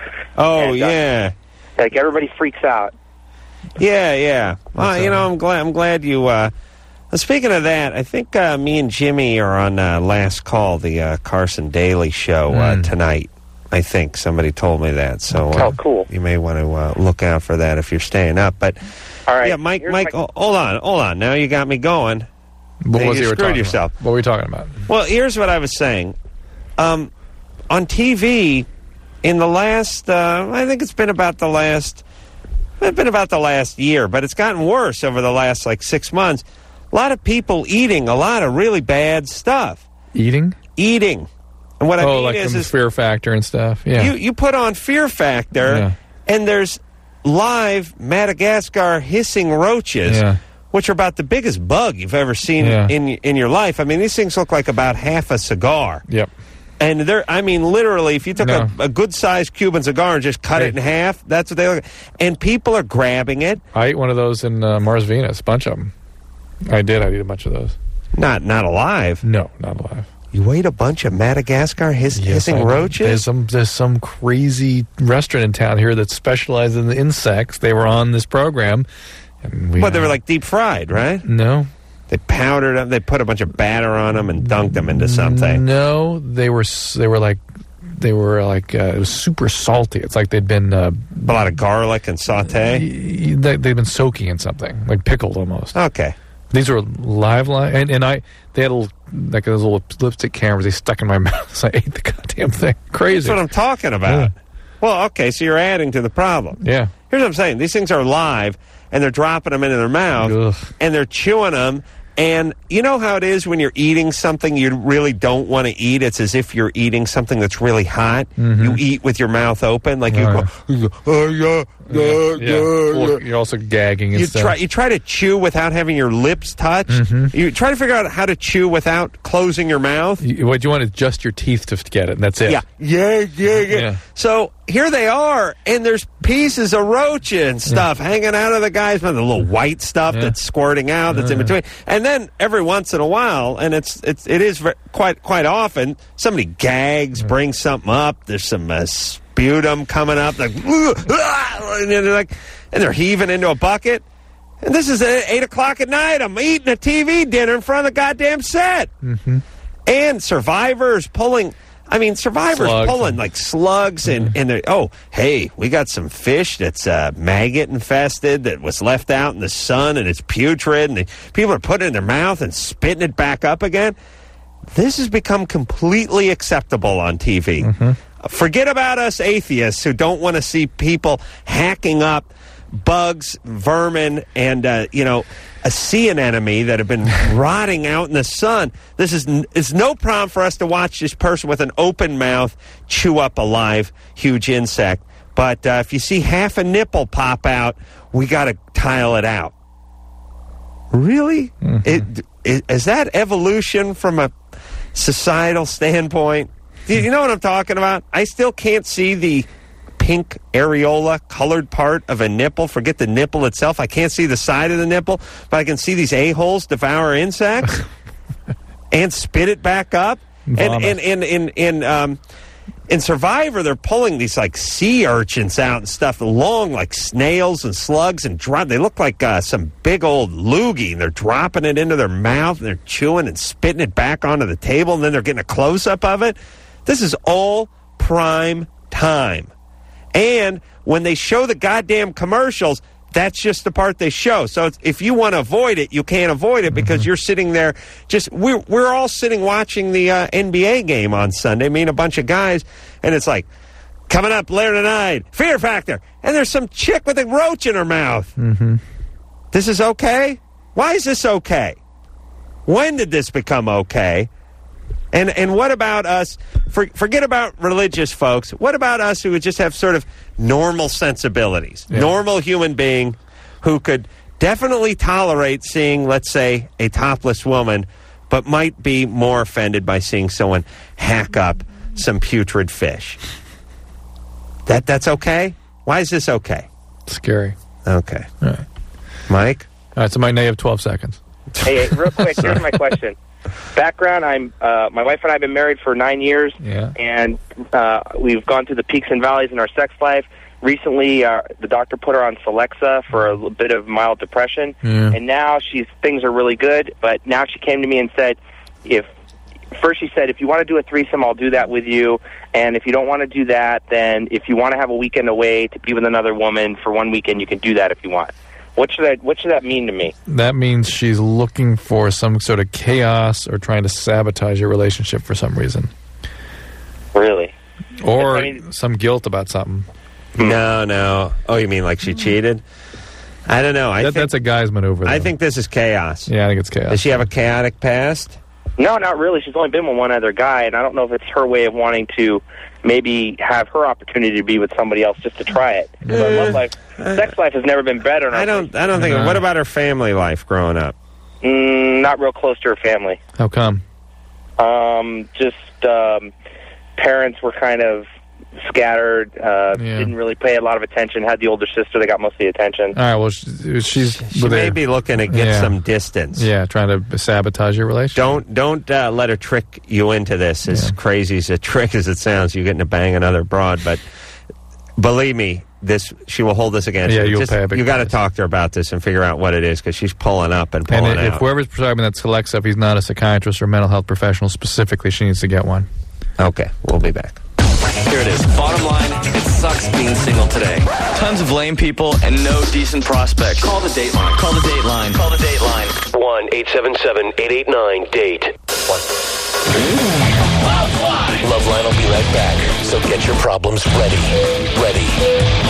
Oh,
And, uh,
yeah.
Like, everybody freaks out.
Yeah, yeah. Well, you know, I'm glad. I'm glad you. Uh, speaking of that, I think uh, me and Jimmy are on uh, Last Call, the uh, Carson Daly show uh,
Mm.
tonight. I think somebody told me that. So, uh,
Oh, cool.
You may want to uh, look out for that if you're staying up. But
All right.
yeah, Mike,
here's
Mike,
my-
oh, hold on, hold on. Now you got me going.
What
You
was it you were
screwed
talking
yourself.
about? What were we talking about?
Well, here's what I was saying. Um, on T V, in the last, uh, I think it's been about the last, it's been about the last year, but it's gotten worse over the last like six months. A lot of people eating a lot of really bad stuff.
Eating?
Eating. And what I
oh,
mean
like
is,
the
is
Fear Factor and stuff. Yeah.
you, you put on Fear Factor,
Yeah.
and there's live Madagascar hissing roaches.
Yeah.
Which are about the biggest bug you've ever seen
Yeah.
in in your life. I mean, these things look like about half a cigar.
Yep.
And they're, I mean, literally, if you took
No.
a, a good-sized Cuban cigar and just cut
Hey.
it in half, that's what they look like. And people are grabbing it.
I ate one of those in uh, Mars Venus, a bunch of them. I did. I ate a bunch of those.
Not not alive.
No, not alive.
You ate a bunch of Madagascar hiss,
Yes,
hissing
I did.
roaches?
There's some there's some crazy restaurant in town here that specializes in the insects. They were on this program. And we,
But they were like deep fried, right?
No.
They powdered them. They put a bunch of batter on them and dunked them into something.
No, they were s- they were like they were like uh, it was super salty. It's like they'd been uh,
A lot of garlic and saute.
y- they, they'd been soaking in something like pickled almost.
Okay.
These were live, live, and, and I they had a little, like those little lipstick cameras. They stuck in my mouth, so I ate the goddamn thing. Crazy.
That's what I'm talking about. Well, okay, so you're adding to the problem.
Yeah.
Here's what I'm saying. These things are live, and they're dropping them into their mouth,
Ugh.
and they're chewing them. And you know how it is when you're eating something you really don't want to eat? It's as if you're eating something that's really hot.
Mhm.
You eat with your mouth open, like you
Oh,
go, you go, oh, yeah, yeah,
Yeah.
yeah,
Well,
yeah.
you're also gagging and
You
stuff.
try, you try to chew without having your lips touch.
Mhm.
You try to figure out how to chew without closing your mouth.
You- what you want is just your teeth to get it, and that's it.
Yeah. Yeah, yeah, yeah,
Yeah.
So here they are, and there's pieces of roach and stuff hanging out of the guy's mouth, the little white stuff
Yeah.
that's squirting out, that's in
Uh.
between. And then every once in a while, and it's it's it is ver- quite quite often, somebody gags, brings something up. There's some uh, sputum coming up, like, and they're like, and they're heaving into a bucket. And this is at eight o'clock at night. I'm eating a T V dinner in front of the goddamn set.
Mm-hmm.
And survivors pulling. I mean, Survivor's
Slugs.
pulling like slugs and, and they're, oh, hey, we got some fish that's uh, maggot infested that was left out in the sun and it's putrid and the, people are putting it in their mouth and spitting it back up again. This has become completely acceptable on T V.
Mm-hmm.
Forget about us atheists who don't want to see people hacking up bugs, vermin, and, uh, you know, a sea anemone that have been rotting out in the sun. This is n- it's no problem for us to watch this person with an open mouth chew up a live, huge insect. But uh, if you see half a nipple pop out, we got to tile it out. Really? Mm-hmm. It, it, is that evolution from a societal standpoint? Do you know what I'm talking about? I still can't see the pink areola colored part of a nipple. Forget the nipple itself. I can't see the side of the nipple, but I can see these a-holes devour insects and spit it back up. And in in in in um in Survivor, they're pulling these like sea urchins out and stuff, long like snails and slugs, and drop. They look like uh, some big old loogie. And they're dropping it into their mouth, and they're chewing and spitting it back onto the table, and then they're getting a close up of it. This is all prime time. And when they show the goddamn commercials, that's just the part they show. So it's, if you want to avoid it, you can't avoid it because mm-hmm. you're sitting there. Just we're we're all sitting watching the uh, N B A game on Sunday. I mean, a bunch of guys, and it's like coming up later tonight, Fear Factor, and there's some chick with a roach in her mouth.
Mm-hmm.
This is okay? Why is this okay? When did this become okay? And and what about us? For, forget about religious folks. What about us who would just have sort of normal sensibilities? Yeah. Normal human being who could definitely tolerate seeing, let's say, a topless woman, but might be more offended by seeing someone hack up some putrid fish. That That's okay? Why is this okay?
Scary.
Okay.
All right.
Mike?
All right, so Mike, now you have twelve seconds.
Hey, real quick, here's my question. Background, I'm uh, my wife and I have been married for nine years,
yeah.
and uh, we've gone through the peaks and valleys in our sex life. Recently, uh, the doctor put her on Celexa for a little bit of mild depression,
yeah.
and now she's things are really good. But now she came to me and said, if first she said, if you want to do a threesome, I'll do that with you, and if you don't want to do that, then if you want to have a weekend away to be with another woman for one weekend, you can do that if you want. What should that What should that mean to me?
That means she's looking for some sort of chaos or trying to sabotage your relationship for some reason.
Really?
Or
I mean,
some guilt about something.
No, no. Oh, you mean like she cheated? I don't know. I
that,
think,
that's a guy's maneuver, though.
I think this is chaos.
Yeah, I think it's chaos.
Does she have a chaotic past?
No, not really. She's only been with one other guy, and I don't know if it's her way of wanting to maybe have her opportunity to be with somebody else just to try it. Because our love life, sex life has never been better. In our
I don't. I don't think.
No.
What about her family life growing up?
Mm, not real close to her family.
How come?
Um, just um, parents were kind of scattered. Uh,
Yeah.
Didn't really pay a lot of attention. Had the older sister that got most of the attention.
All right, well, she, she's...
She
with
may
her-
be looking to get
Yeah.
some distance.
Yeah, trying to sabotage your relationship.
Don't don't uh, let her trick you into this. As crazy as a trick as it sounds, you getting to bang another broad. But believe me, this she will hold this against
Yeah,
you.
you'll
Just-
pay a big
You got to
price.
talk to her about this and figure out what it is because she's pulling up and
And
pulling
if
out.
whoever's prescribing that Celexa, if he's not a psychiatrist or mental health professional specifically, she needs to get one.
Okay, we'll be back.
Here it is. Bottom line, it sucks being single today. Tons of lame people and no decent prospects. Call the Dateline. Call the Dateline. Call the Dateline.
one eight seven seven eight eight nine date. Loveline will be right back. So get your problems ready. Ready.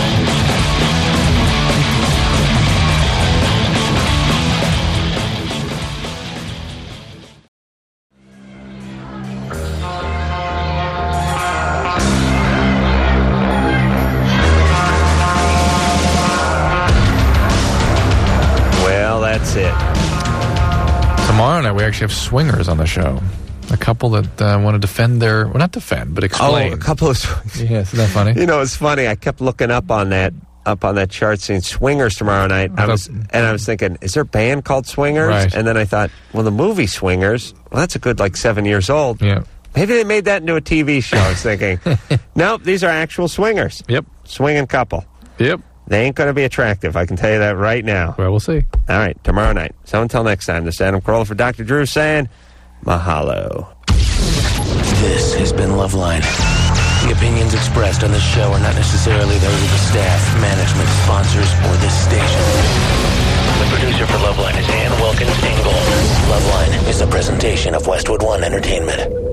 Well, that's it.
Tomorrow night, we actually have swingers on the show. A couple that uh, want to defend their... Well, not defend, but explain.
Oh, a couple of...
Yeah, isn't that funny?
You know, it's funny. I kept looking up on that up on that chart saying Swingers tomorrow night. I was and I was thinking, is there a band called Swingers?
Right.
And then I thought, well, the movie Swingers, well, that's a good like seven years old.
Yeah.
Maybe they made that into a T V show. I was thinking, nope, these are actual swingers.
Yep.
Swinging couple.
Yep.
They ain't going to be attractive. I can tell you that right now.
Well, we'll see.
All right, tomorrow night. So until next time, this is Adam Carolla for Doctor Drew saying, mahalo.
This has been Loveline. The opinions expressed on this show are not necessarily those of the staff, management, sponsors, or this station. The producer for Loveline is Ann Wilkins Ingold. Loveline is a presentation of Westwood One Entertainment.